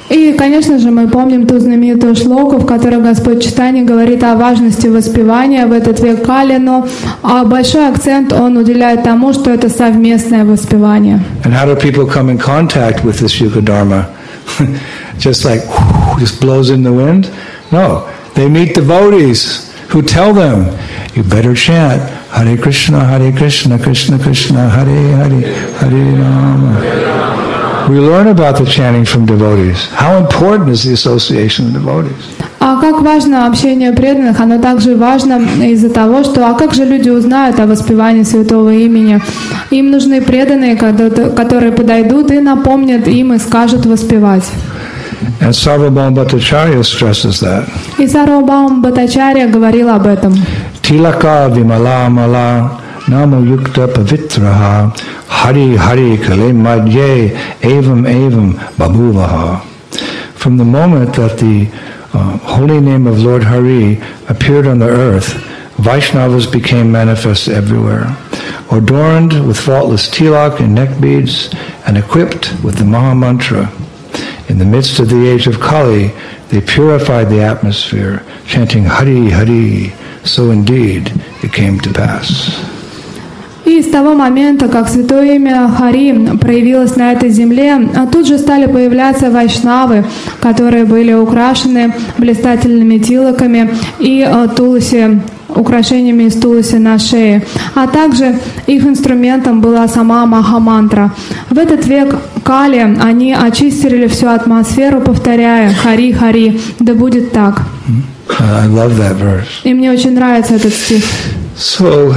И, конечно же, мы помним ту знаменитую шлоку, в которой Господь Чайтанья говорит о важности воспевания в этот век Кали, но большой акцент Он уделяет тому, что это совместное воспевание. And how do people come in contact with this Yuga Dharma? Just like, just blows in the wind? No, they meet devotees who tell them, you better chant Hare Krishna, Krishna Krishna, Hare Hare, Hare Rama. We learn about the chanting from devotees. How important is the association of devotees? А как важно общение преданных, оно также важно из-за того, что как же люди узнают о воспевании святого имени? Им нужны преданные, которые подойдут и напомнят им и скажут воспевать. And Sarvabhauma Bhattacharya stresses that. И Сарвабхаума Бхаттачарья говорил об этом. Tilaka vimala mala namo yukta pavitraha hari hari kale madhye evam babhuvaha. From the moment that the holy name of Lord Hari appeared on the earth, Vaishnavas became manifest everywhere, adorned with faultless tilak and neck beads, and equipped with the Maha Mantra. In the midst of the age of Kali, they purified the atmosphere, chanting Hari Hari. So indeed, it came to pass. И с того момента, как святое имя Хари проявилось на этой земле, тут же стали появляться вайшнавы, которые были украшены блистательными тилаками и туласи, украшениями из туласи на шее. А также их инструментом была сама Махамантра. В этот век Кали они очистили всю атмосферу, повторяя «Хари, Хари», да будет так. I love that verse. И мне очень нравится этот стих. So,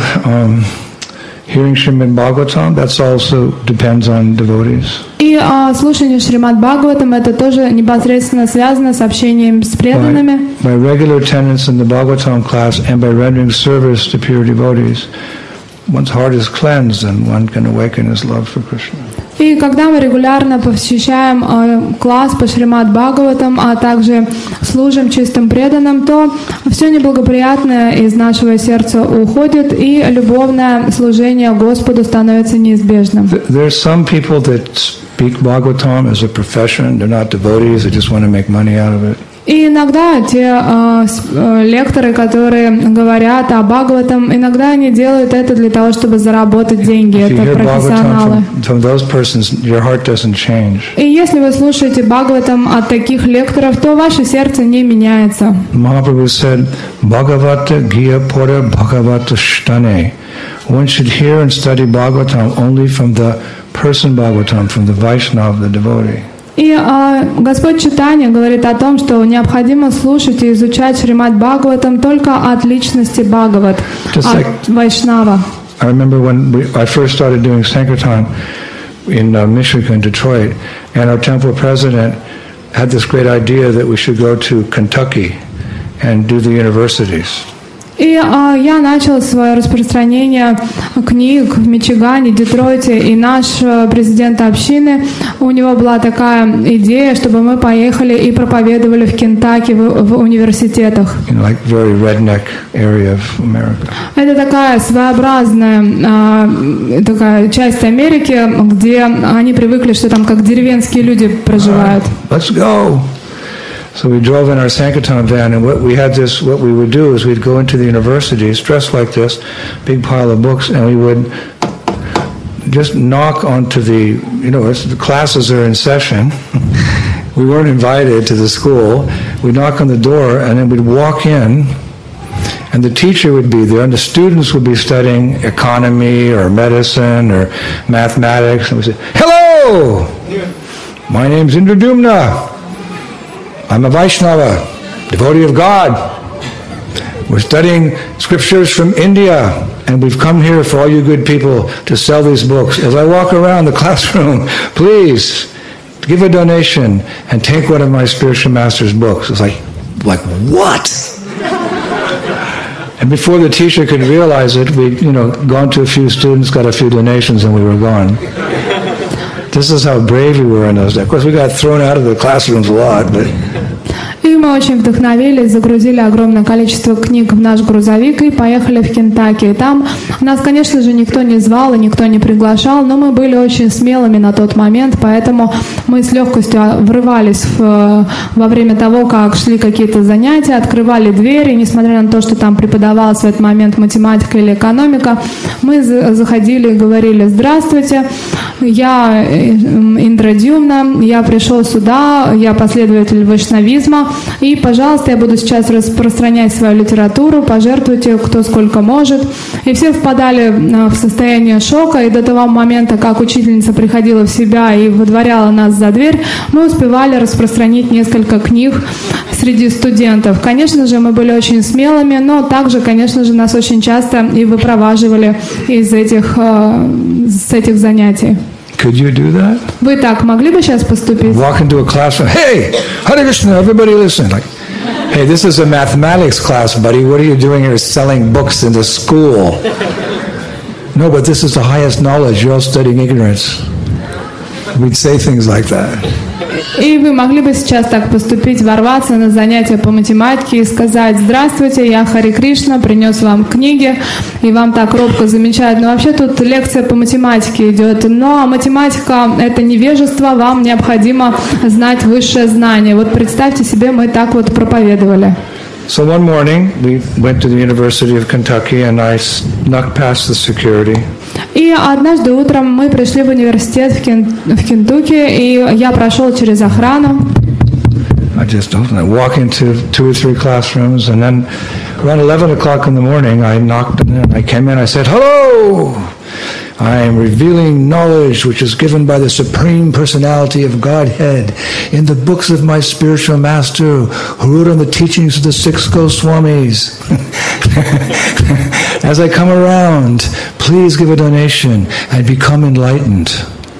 hearing Srimad Bhagavatam, that's also depends on devotees. И слушание Шримад Бхагаватам это тоже непосредственно связано с общением с преданными. By regular attendance in the Bhagavatam class and by rendering service to pure devotees, one's heart is cleansed and one can awaken his love for Krishna. И когда мы регулярно посещаем класс по Шримад Бхагаватам, а также служим чистым преданным, то все неблагоприятное из нашего сердца уходит, и любовное служение Господу становится неизбежным. There's some people that speak Bhagavatam as a profession. They're not devotees. They just want to make money out of it. И иногда те лекторы, которые говорят о Бхагаватам, иногда они делают это для того, чтобы заработать деньги. Это профессионалы. И если вы слушаете Бхагаватам от таких лекторов, то ваше сердце не меняется. Mahaprabhu said, Bhagavata Gya Pora Bhagavata Shtane. One should hear and study Bhagavatam only from the person Bhagavatam, from the Vaishnava, the devotee. И Господь Чайтанья говорит о том, что необходимо слушать и изучать Шримад Бхагаватам только от личности Бхагават, от Вайшнава. I remember when I first started doing Sankirtan in Michigan, Detroit, and our temple president had this great idea that we should go to Kentucky and do the universities. И я начал свое распространение книг в Мичигане, Детройте, и наш президент общины, у него была такая идея, чтобы мы поехали и проповедовали в Кентаки в университетах. Like very redneck area of America. Это такая своеобразная такая часть Америки, где они привыкли, что там как деревенские люди проживают. Let's go. So we drove in our Sankirtan van, and what we would do is we'd go into the universities dressed like this, big pile of books, and we would just knock onto the classes are in session. We weren't invited to the school. We'd knock on the door, and then we'd walk in, and the teacher would be there, and the students would be studying economy or medicine or mathematics, and we'd say, "Hello! My name's Indradumna. I'm a Vaishnava, devotee of God. We're studying scriptures from India, and we've come here for all you good people to sell these books. As I walk around the classroom, please give a donation and take one of my spiritual master's books." It's like what? And before the teacher could realize it, we'd gone to a few students, got a few donations, and we were gone. This is how brave we were in those days. Of course, we got thrown out of the classrooms a lot, but. И мы очень вдохновились, загрузили огромное количество книг в наш грузовик и поехали в Кентаки. И там нас, конечно же, никто не звал и никто не приглашал, но мы были очень смелыми на тот момент, поэтому мы с легкостью врывались во время того, как шли какие-то занятия, открывали двери, несмотря на то, что там преподавалась в этот момент математика или экономика, мы заходили и говорили: «Здравствуйте, я Индра Дюмна, я пришел сюда, я последователь вайшнавизма, и, пожалуйста, я буду сейчас распространять свою литературу, пожертвуйте кто сколько может». И все впадали в состояние шока, и до того момента, как учительница приходила в себя и выдворяла нас за дверь, мы успевали распространить несколько книг среди студентов. Конечно же, мы были очень смелыми, но также, конечно же, нас очень часто и выпроваживали с этих занятий. Could you do that? Вы так могли бы сейчас поступить? Walk into a classroom. Hey, Hare Krishna, everybody listen. Like, hey, this is a mathematics class, buddy. What are you doing here selling books in the school? No, but this is the highest knowledge. You're all studying ignorance. We'd say things like that. И вы могли бы сейчас так поступить, ворваться на занятия по математике и сказать: «Здравствуйте, я Хари Кришна, принес вам книги», и вам так робко замечают: «Но вообще тут лекция по математике идет, но математика – это невежество, вам необходимо знать высшее знание». Вот представьте себе, мы так вот проповедовали. So one morning, we went to the University of Kentucky, and I snuck past the security. И однажды утром мы пришли в университет в Кентукки, и я прошел через охрану. I just walk into 2 or 3 classrooms, and then around 11 o'clock in the morning, I knocked and I came in. I said, "Hello! I am revealing knowledge which is given by the Supreme Personality of Godhead in the books of my spiritual master who wrote on the teachings of the 6 Goswamis. As I come around, please give a donation and become enlightened."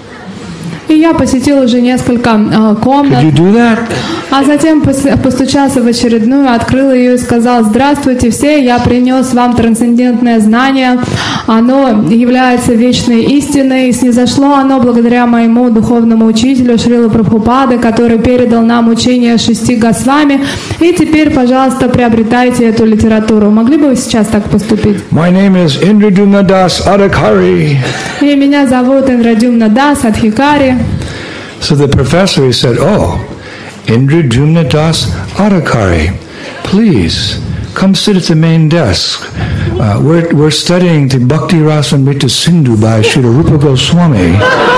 И я посетил уже несколько комнат. Could you do that? А затем постучался в очередную, открыл ее и сказал: «Здравствуйте все, я принес вам трансцендентное знание. Оно является вечной истиной, и снизошло оно благодаря моему духовному учителю Шрила Прабхупады, который передал нам учение 6 Госвами. И теперь, пожалуйста, приобретайте эту литературу». Могли бы вы сейчас так поступить? My name is Indradumna Das Adhikari. И меня зовут Индрадюмна Дас Адхикари. So the professor, he said, "Oh, Indradumna Das Adhikari, please come sit at the main desk. We're studying the Bhakti Rasamrita Sindhu by Srila Rupa Goswami."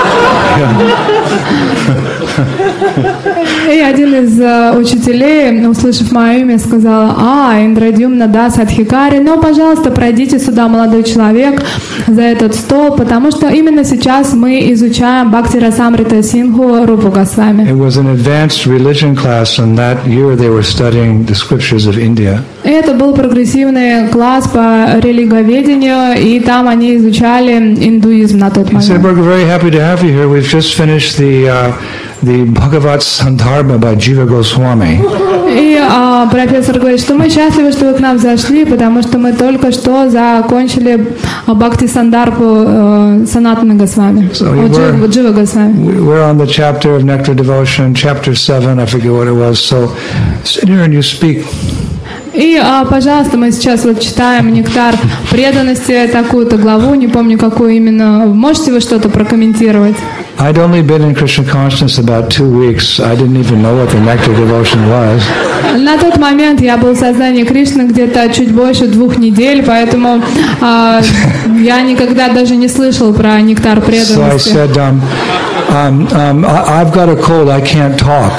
И один из учителей, услышав мое имя, сказал: Индрадюмна Дас Адхикари, но, пожалуйста, пройдите сюда, молодой человек, за этот стол, потому что именно сейчас мы изучаем Бхакти Расамрита Синдху Рупу Госвами. It was an advanced religion class, and that year they were studying the scriptures of India. Это был прогрессивный класс по религиоведению, и там они изучали индуизм на тот момент. He said, "We're very happy to have you here. We've just finished the Bhagavad Sandarbha by Jiva Goswami." И профессор говорит, что мы счастливы, что вы к нам зашли, потому что мы только что закончили Бхакти Сандарбху Санатана Госвами, Джива Госвами. We're on the chapter of Nectar Devotion, chapter 7, I forget what it was. So sit here and you speak. И, пожалуйста, мы сейчас вот читаем «Нектар преданности», такую-то главу, не помню, какую именно. Можете вы что-то прокомментировать? I'd only been in Krishna consciousness about 2 weeks. I didn't even know what the Nectar Devotion was. На тот момент я был в сознании Кришны где-то чуть больше 2 недель, поэтому я никогда даже не слышал про нектар преданности. So I said, I've got a cold, I can't talk.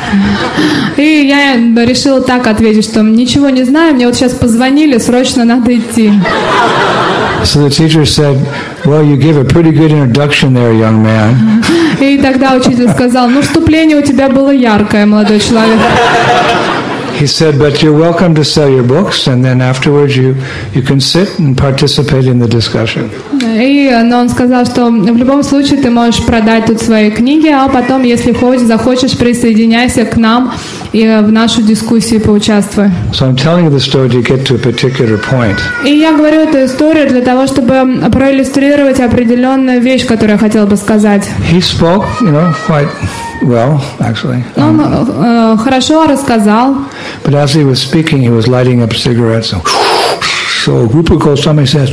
И я решила так ответить, что ничего не знаю, мне вот сейчас позвонили, срочно надо идти. So the teacher said, "Well, you gave a pretty good introduction there, young man." И тогда учитель сказал: «Ну, вступление у тебя было яркое, молодой человек». He said, "But you're welcome to sell your books, and then afterwards you can sit and participate in the discussion." Но он сказал, что в любом случае ты можешь продать тут свои книги, а потом, если захочешь, присоединяйся к нам и в нашу дискуссию поучаствуй. So I'm telling you the story to get to a particular point. И я говорю эту историю для того, чтобы проиллюстрировать определенную вещь, которую я хотела бы сказать. He spoke, quite well, actually. Он хорошо рассказал. But as he was speaking, he was lighting up cigarettes. So Rupa Goswami says,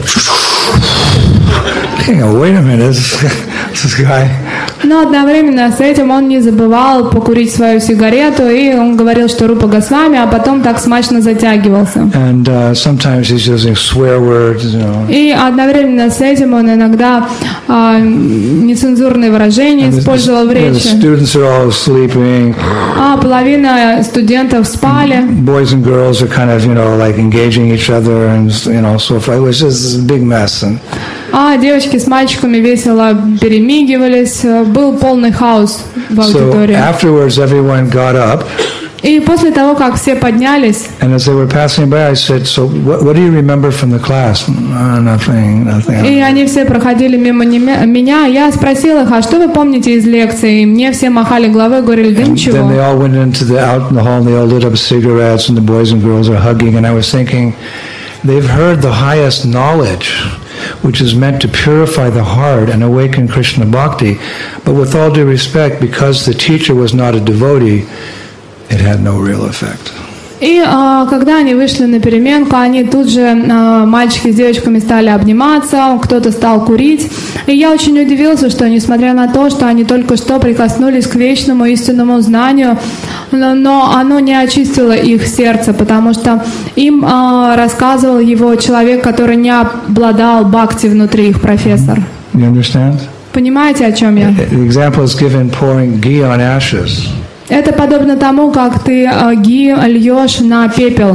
wait a minute, this guy. Но одновременно с этим он не забывал покурить свою сигарету, и он говорил, что Рупа Госвами, а потом так смачно затягивался. And sometimes he's using swear words, И одновременно с этим он иногда нецензурные выражения использовал в речи. The students are all sleeping. А половина студентов спали. Boys and girls are kind of, like engaging each other and, so forth. It was just a big mess. А девочки с мальчиками весело перемигивались. Был полный хаос в аудитории. So afterwards, everyone got up. И после того, как все поднялись, and as they were passing by, I said, "So what do you remember from the class?" Nothing. И они все проходили мимо меня. Я спросила их, а что вы помните из лекции? И мне все махали головой, говорили, да ничего. Then they all went out in the hall, and they all lit up cigarettes, and the boys and girls are hugging. And I was thinking, they've heard the highest knowledge, which is meant to purify the heart and awaken Krishna Bhakti. But with all due respect, because the teacher was not a devotee, it had no real effect. И когда они вышли на переменку, они тут же, мальчики с девочками, стали обниматься, кто-то стал курить. И я очень удивился, что несмотря на то, что они только что прикоснулись к вечному истинному знанию, но оно не очистило их сердце, потому что им рассказывал его человек, который не обладал бхакти внутри их, профессор. You understand? Понимаете, о чем я? The example is given pouring ghee on ashes. Это подобно тому, как ты ги льешь на пепел.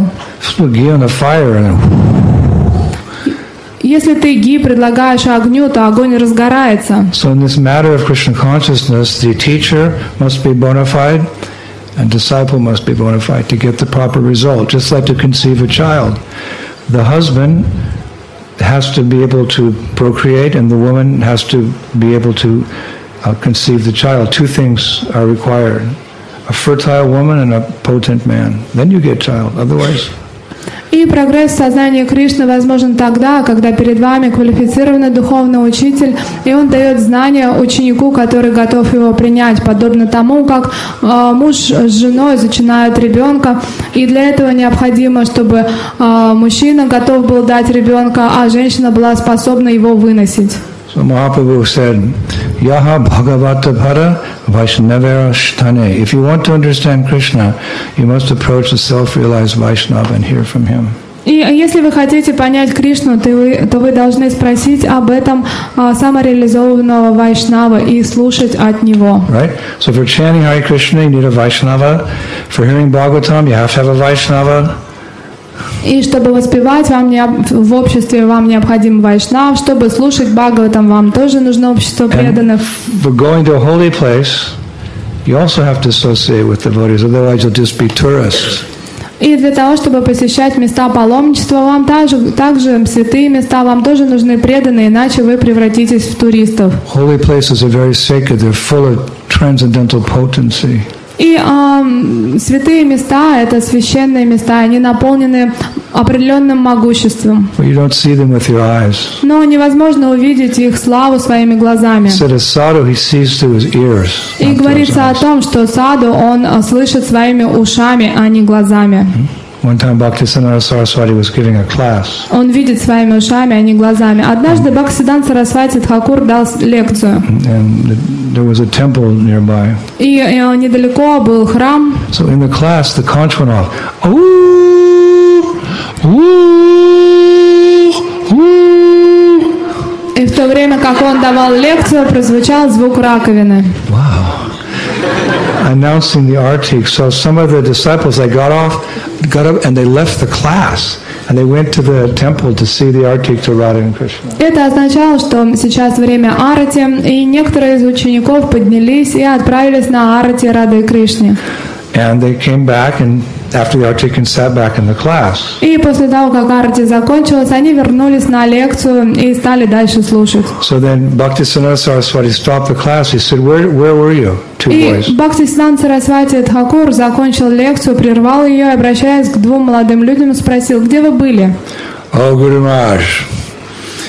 Если ты ги предлагаешь огню, то огонь разгорается. So in this matter of Krishna consciousness, the teacher must be bona fide, and disciple must be bona fide to get the proper result. Just like to conceive a child, the husband has to be able to procreate, and the woman has to be able to conceive the child. Two things are required. A fertile woman and a potent man. Then you get child. Otherwise. И прогресс в сознании Кришны возможен тогда, когда перед вами квалифицированный духовный учитель, и он дает знания ученику, который готов его принять, подобно тому, как муж с женой зачинают ребенка, и для этого необходимо, чтобы мужчина готов был дать ребенка, а женщина была способна его выносить. So Mahaprabhu said, Yaha Bhagavata Para Vaishnavara Shtane. If you want to understand Krishna, you must approach the self-realized Vaishnava and hear from him. И если вы хотите понять Кришну, то вы должны спросить об этом самореализованного Вайшнава и слушать от него. Right? So if you're chanting Hare Krishna, you need a Vaishnava. For hearing Bhagavatam, you have to have a Vaishnava. И чтобы воспевать в обществе, вам необходим вайшнав. Чтобы слушать Бхагаватам, вам тоже нужно общество преданных. For going to a holy place, you also have to associate with devotees, otherwise you'll just be tourists. И для того, чтобы посещать места паломничества, вам также святые места, вам тоже нужны преданные, иначе вы превратитесь в туристов. Holy places are very sacred; they're full of transcendental potency. И святые места — это священные места, они наполнены определенным могуществом. But you don't see them with your eyes. Но невозможно увидеть их славу своими глазами. Said a sadhu he sees through his ears. И говорится о том, что саду он слышит своими ушами, а не глазами. One time Bhaktisiddhanta Saraswati was giving a class. Он видит своими ушами, а не глазами. Однажды Бхактисиддханта Сарасвати Тхакур дал лекцию. And there was a temple nearby. И недалеко был храм. So in the class, the conch went off. Ooh, ooh, ooh. И в то время, как он давал лекцию, прозвучал звук раковины. Wow. Announcing the artik. So some of the disciples, they got up and they left the class and they went to the temple to see the artik to Radha and Krishna. Это означало, что сейчас время арати, и некоторые из учеников поднялись и отправились на арати Рады и Кришне. And they came back and after the artik and sat back in the class. И после того, как арати закончилась, они вернулись на лекцию и стали дальше слушать. So then Bhaktisiddhanta Saraswati stopped the class. He said, "Where were you?" Two boys. И Бхактисиддханта Сарасвати Тхакур закончил лекцию, прервал ее и, обращаясь к двум молодым людям, спросил: где вы были? Oh, Guru Maharaj,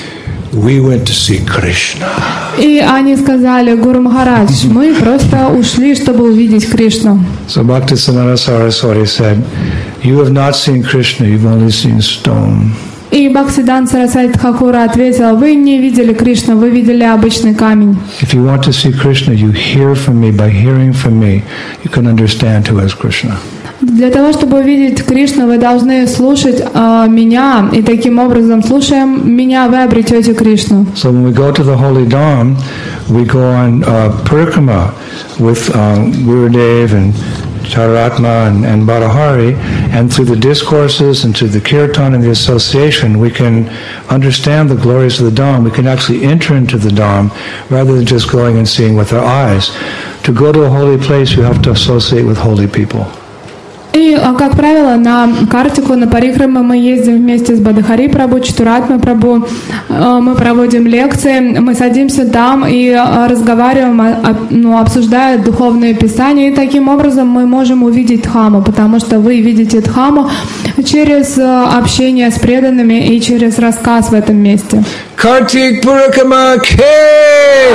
we went to see Krishna. И они сказали: Гуру Махарадж, мы просто ушли, чтобы увидеть Кришну. So Bhaktisiddhanta Saraswati said, you have not seen Krishna, you've only seen stone. И Бхактисиддханта Сарасвати Тхакура ответил: вы не видели Кришну, вы видели обычный камень. If you want to see Krishna, you hear from me. By hearing from me, you can understand who is Krishna. Для того, чтобы увидеть Кришну, вы должны слушать меня, и таким образом, слушая меня, вы обретете Кришну. So when we go to the Holy Dham, we go on parikrama with Gurudev and Charatma and Bharahari, and through the discourses and through the kirtan and the association, we can understand the glories of the Dham. We can actually enter into the Dham rather than just going and seeing with our eyes. To go to a holy place, you have to associate with holy people. И, как правило, на Картику, на Парикрамы мы ездим вместе с Бадахари Прабху, Чатуратма Прабху, мы проводим лекции, мы садимся там и разговариваем, обсуждая духовные писания, и таким образом мы можем увидеть Дхаму, потому что вы видите Дхаму через общение с преданными и через рассказ в этом месте. Kartik Purikama K!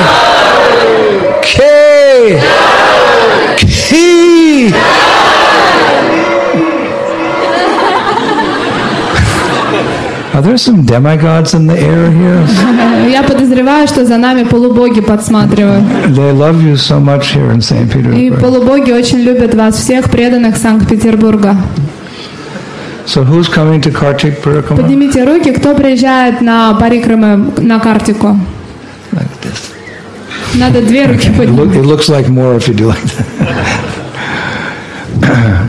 K! K! Are there some demigods in the air here? Я подозреваю, что за нами полубоги подсматривают. They love you so much here in St. Petersburg. И полубоги очень любят вас, всех преданных Санкт-Петербурга. So who's coming to Kartik Parikrama? Поднимите руки, кто приезжает на Парикрамы, на Картику. Like this. Надо две руки поднять. It looks like more if you do like that.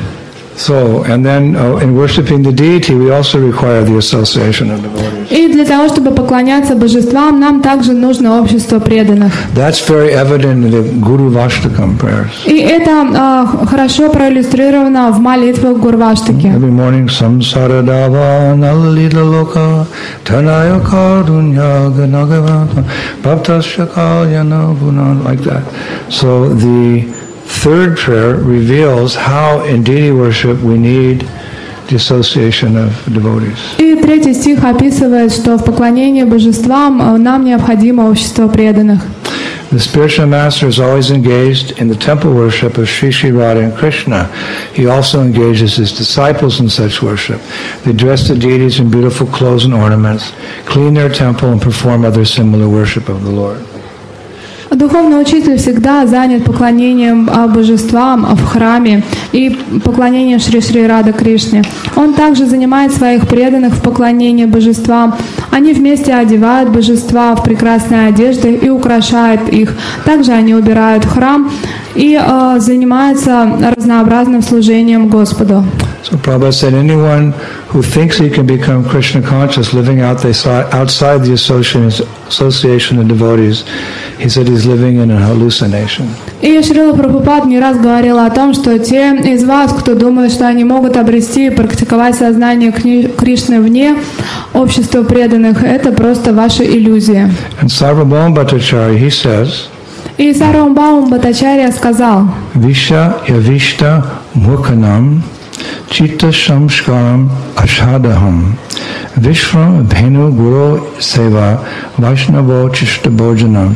So, and then in worshiping the deity, we also require the association of devotees. И для того, чтобы поклоняться божествам, нам также нужно общество преданных. That's very evident in the Guru Vashtakam prayers. И это хорошо проиллюстрировано в молитвах Гурваштаки. Every morning, samsara dava nalita loka tanaya karunya ganagavata bhaktasya kalyana bhunan, like that. So the third prayer reveals how in deity worship we need the association of devotees. И третий стих описывает, что в поклонении божествам нам необходимо общество преданных. The spiritual master is always engaged in the temple worship of Sri Sri Radha and Krishna. He also engages his disciples in such worship. They dress the deities in beautiful clothes and ornaments, clean their temple, and perform other similar worship of the Lord. Духовный учитель всегда занят поклонением божествам в храме и поклонением Шри Рада Кришне. Он также занимает своих преданных в поклонении божествам. Они вместе одевают божества в прекрасные одежды и украшают их. Также они убирают храм и занимаются разнообразным служением Господу. So Prabhupada said, anyone who thinks he can become Krishna conscious living outside the association of devotees, he said he's living in a hallucination. И Шрила Прабхупад не раз говорил о том, что те из вас, кто думает, что они могут обрести и практиковать сознание Кришны вне общества преданных, это просто ваша иллюзия. And Sarvabhauma Bhattacharya, he says, и Сарвабхаума Бхаттачарья сказал: Visha yavishta mukhanam Chitta Shamskaram Ashadaham Vishram Bhenu Guru Seva Vaishnavo Chishta Bhojanam.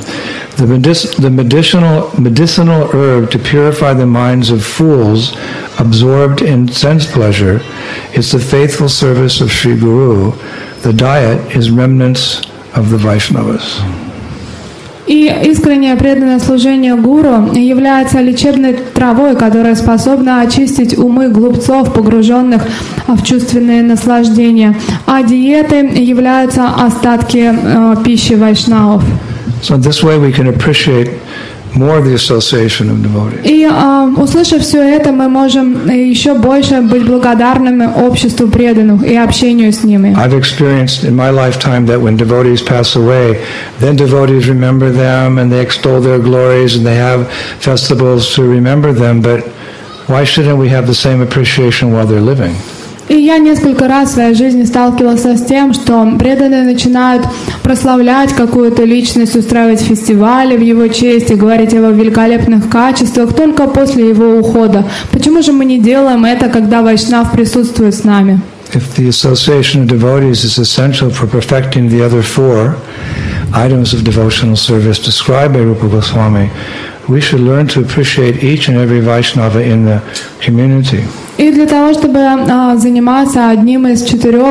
The medicinal herb to purify the minds of fools absorbed in sense pleasure is the faithful service of Sri Guru. The diet is remnants of the Vaishnavas. И искреннее преданное служение гуру является лечебной травой, которая способна очистить умы глупцов, погруженных в чувственные наслаждения. А диетой являются остатки пищи вайшнавов. So this way we can appreciate more the association of devotees. И услышав все это, мы можем еще больше быть благодарными обществу преданных и общению с ними. I've experienced in my lifetime that when devotees pass away, then devotees remember them and they extol their glories and they have festivals to remember them, but why shouldn't we have the same appreciation while they're living? И я несколько раз в своей жизни сталкивался с тем, что преданные начинают прославлять какую-то личность, устраивать фестивали в его честь и говорить о его великолепных качествах только после его ухода. Почему же мы не делаем это, когда вайшнав присутствует с нами? If the association of devotees is essential for perfecting the other 4 items of devotional service described by Rupa Goswami, we should learn to appreciate each and every Vaishnava in the community. И для того, чтобы заниматься одним из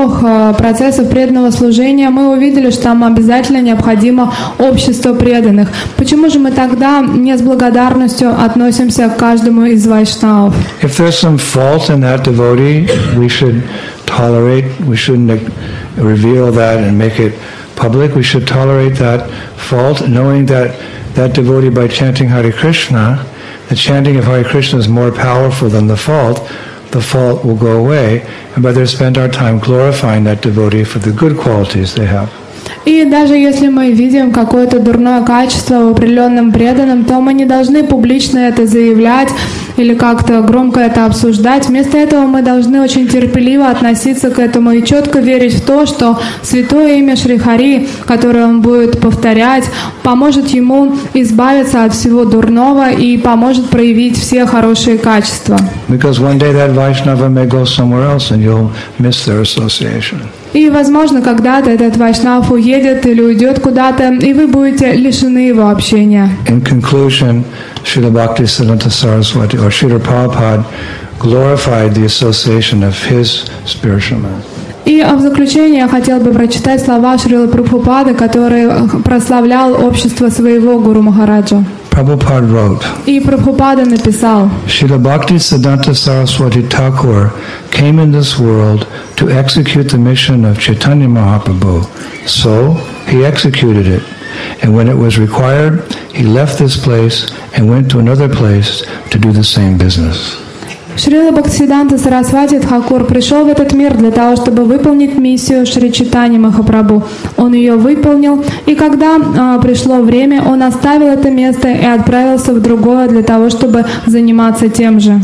4 процессов преданного служения, мы увидели, что нам обязательно необходимо общество преданных. Почему же мы тогда не с благодарностью относимся к каждому из вайшнавов? If there's some fault in that devotee, we should tolerate, we shouldn't reveal that and make it public. We should tolerate that fault, knowing that that devotee, by chanting Hare Krishna, the chanting of Hare Krishna is more powerful than the fault will go away, and better spend our time glorifying that devotee for the good qualities they have. И даже если мы видим какое-то дурное качество в определенном преданном, то мы не должны публично это заявлять или как-то громко это обсуждать. Вместо этого мы должны очень терпеливо относиться к этому и четко верить в то, что святое имя Шри Хари, которое он будет повторять, поможет ему избавиться от всего дурного и поможет проявить все хорошие качества. Because one day that Vaishnava may go somewhere else and you'll miss their association. И, возможно, когда-то этот вайшнав уедет или уйдет куда-то, и вы будете лишены его общения. In conclusion, Srila Bhaktisiddhanta Saraswati or Srila Prabhupada glorified the association of his spiritual man. И в заключение я хотел бы прочитать слова Шрилы Прабхупады, который прославлял общество своего Гуру Махараджа. Prabhupada wrote, И Прабхупада написал: Srila Bhaktisiddhanta Saraswati Thakur came in this world to execute the mission of Chaitanya Mahaprabhu. So he executed it. And when it was required, he left this place and went to another place to do the same business. Шрила Бхактисиддханта Сарасвати Тхакур пришел в этот мир для того, чтобы выполнить миссию Шри Чайтаньи Махапрабху. Он ее выполнил, и когда пришло время, он оставил это место и отправился в другое для того, чтобы заниматься тем же.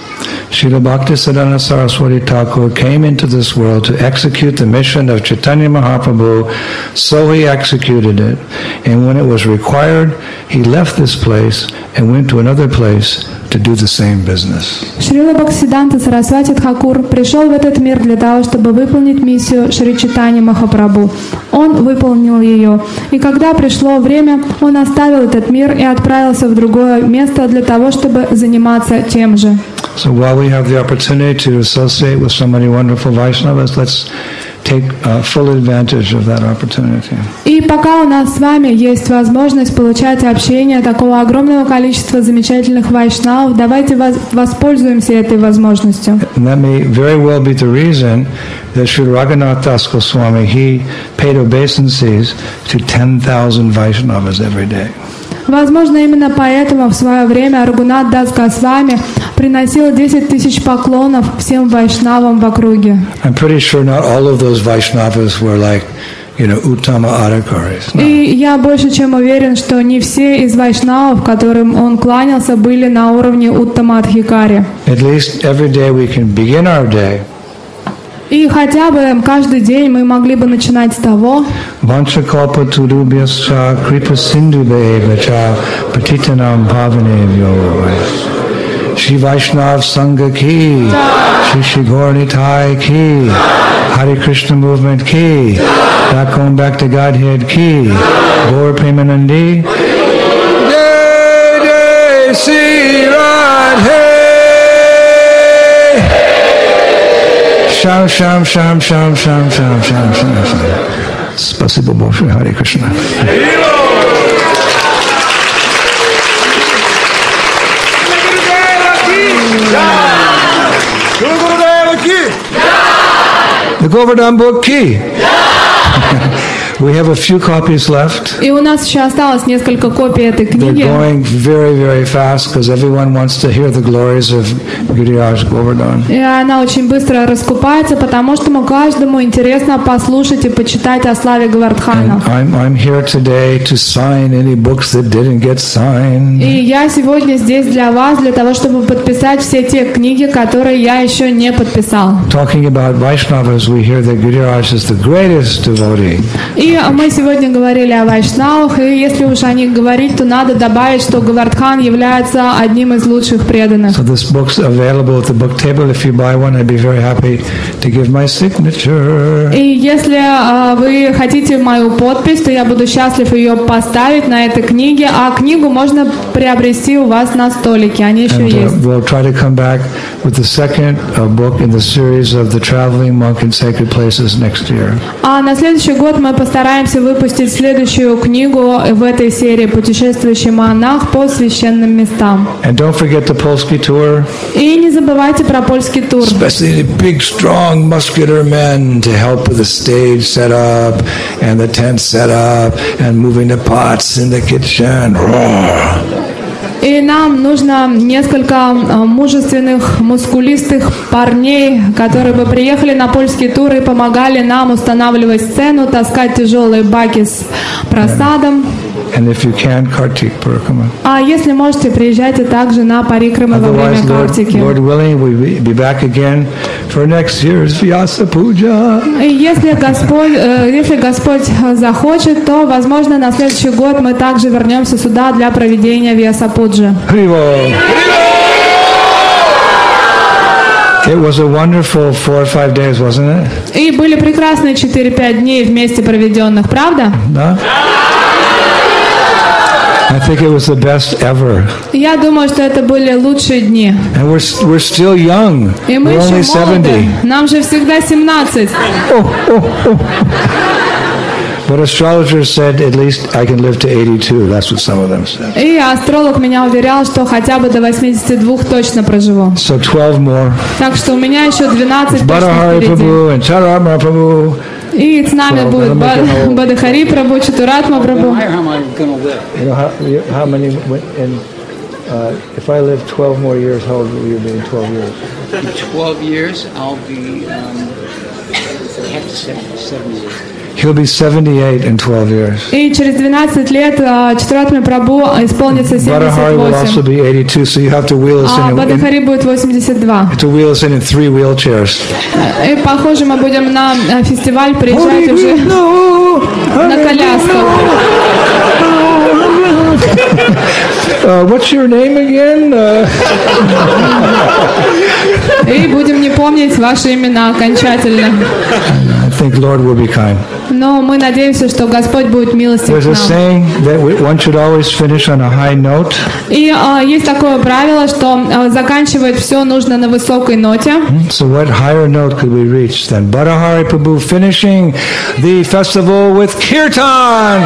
Srila Bhaktisiddhanta Saraswati Thakur came into this world to execute the mission of Chaitanya Mahaprabhu, so he executed it. And when it was required, he left this place and went to another place to do the same business. Шрила Бхактисиддханта Сарасвати Тхакур пришел в этот мир для того, чтобы выполнить миссию Шри Чайтаньи Махапрабху. Он выполнил ее. И когда пришло время, он оставил этот мир и отправился в другое место для того, чтобы заниматься тем же. So while we have the opportunity to associate with so many wonderful Vaishnavas, let's take full advantage of that opportunity. И пока у нас с вами есть возможность получать общение такого огромного количества замечательных вайшнавов, давайте воспользуемся этой возможностью. And that may very well be the reason that Sri Raghunath Das Goswami, he paid obeisances to 10,000 Vaishnavas every day. Возможно, именно поэтому в свое время Рагунат Дас Госвами приносил 10 тысяч поклонов всем вайшнавам в округе. I'm pretty sure not all of those Vaishnavas were like, Uttama Adhikaris. No. И я больше чем уверен, что не все из вайшнавов, которым он кланялся, были на уровне Уттама Адхикари. At least every day we can begin our day. И хотя бы каждый день мы могли бы начинать с того: Vanchakalpatarubhyascha kripasindhubheva patitanam pavanebhyo. Shri Vaishnav Sangha ki, Shri Gaur Nitai ki, Hare Krishna movement ki, back going back to Godhead ki, Gaur Premanandi, Jai Jai Shri Radhe. Sham, sham, sham, sham, sham, sham, sham, sham, sham. Spasibo Boshe, Hare Krishna. The Govardhan book ki. We have a few copies left. И у нас еще осталось несколько копий этой книги. They're going very, very fast because everyone wants to hear the glories of Giriraj Govardhan. И она очень быстро раскупается, потому что каждому интересно послушать и почитать о славе Говардхана. I'm here today to sign any books that didn't get signed. И я сегодня здесь для вас, для того, чтобы подписать все те книги, которые я еще не подписал. Talking about Vaishnavas, we hear that Giriraj is the greatest devotee. И мы сегодня говорили о вайшнавах, и если уж о них говорить, то надо добавить, что Говардхан является одним из лучших преданных. So this book's available at the book table. If you buy one, I'd be very happy to give my signature. И если вы хотите мою подпись, то я буду счастлив ее поставить на этой книге, а книгу можно приобрести у вас на столике, они еще And есть. we'll try to come back with the second book in the series of the Traveling Monk in Sacred Places next year. А на следующий год мы постараемся выпустить следующую книгу в этой серии «Путешествующий монах по священным местам». And don't forget the Polsky tour. И не забывайте про польский тур. Especially the big, strong, muscular men to help with the stage setup and the tent setup and moving the pots in the kitchen. И нам нужно несколько мужественных, мускулистых парней, которые бы приехали на польский тур и помогали нам устанавливать сцену, таскать тяжелые баки с просадом. And if you can, Kartik Parikrama. А если можете, приезжайте также на парикрамы во время Otherwise, картики. Lord willing, we'll be back again for next year's Vyasa Puja. И если Господь захочет, то, возможно, на следующий год мы также вернемся сюда для проведения Vyasa-пуджи. Haribo. It was a wonderful 4 or 5 days, wasn't it? И были прекрасные 4-5 дней вместе проведенных, правда? No? I think it was the best ever. Я думаю, что это были лучшие дни. And we're still young. И мы We're only еще молоды. 70. Нам же всегда 17. But astrologers said at least I can live to 82. That's what some of them said. И астролог меня уверял, что хотя бы до 82 точно проживу. So 12 more. Так что у меня еще 12 точно Bharahari впереди. Prabhu and Charamana Prabhu. И с нами So, будет that'll make it whole. Бадахари Прабhu, Чатуратма Прабhu. How am I going to live? You know how many? If I live 12 more years, how old will you be in 12 years? In 12 years, I'll be, I have to say, 7 years. He'll be 78 in 12 years. И через 12 лет Чатуратма Прабhu исполнится Bharahari will also 78. be 82, so you have to wheel us А in. Бадахари будет 82. To wheel us in 3 wheelchairs. И, похоже, мы будем на фестиваль приезжать уже на колясках. What's your name again? И будем не помнить ваши имена окончательно. I think Lord will be kind. Но мы надеемся, что Господь будет милостив There's к a нам. saying that one should always finish on a high note. И есть такое правило, что заканчивать все нужно на высокой ноте. So what higher note could we reach than Bharahari Prabhu finishing the festival with Kirtan?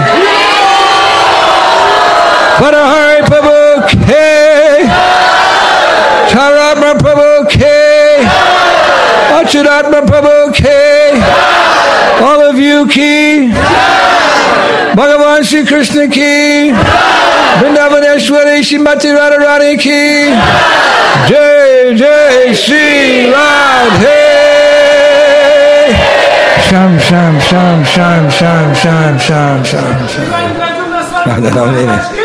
Bharahari Prabhu K. Charatma Prabhu K. Achuratma Prabhu K. All of you Ki. Bhagavan Shri Krishna Ki. Vrindavaneshwari Shrimati Radharani Ki. Jai Jai Shri Radhe. Sham Sham Sham Sham Sham Sham Sham Sham Sham. No, I don't mean it.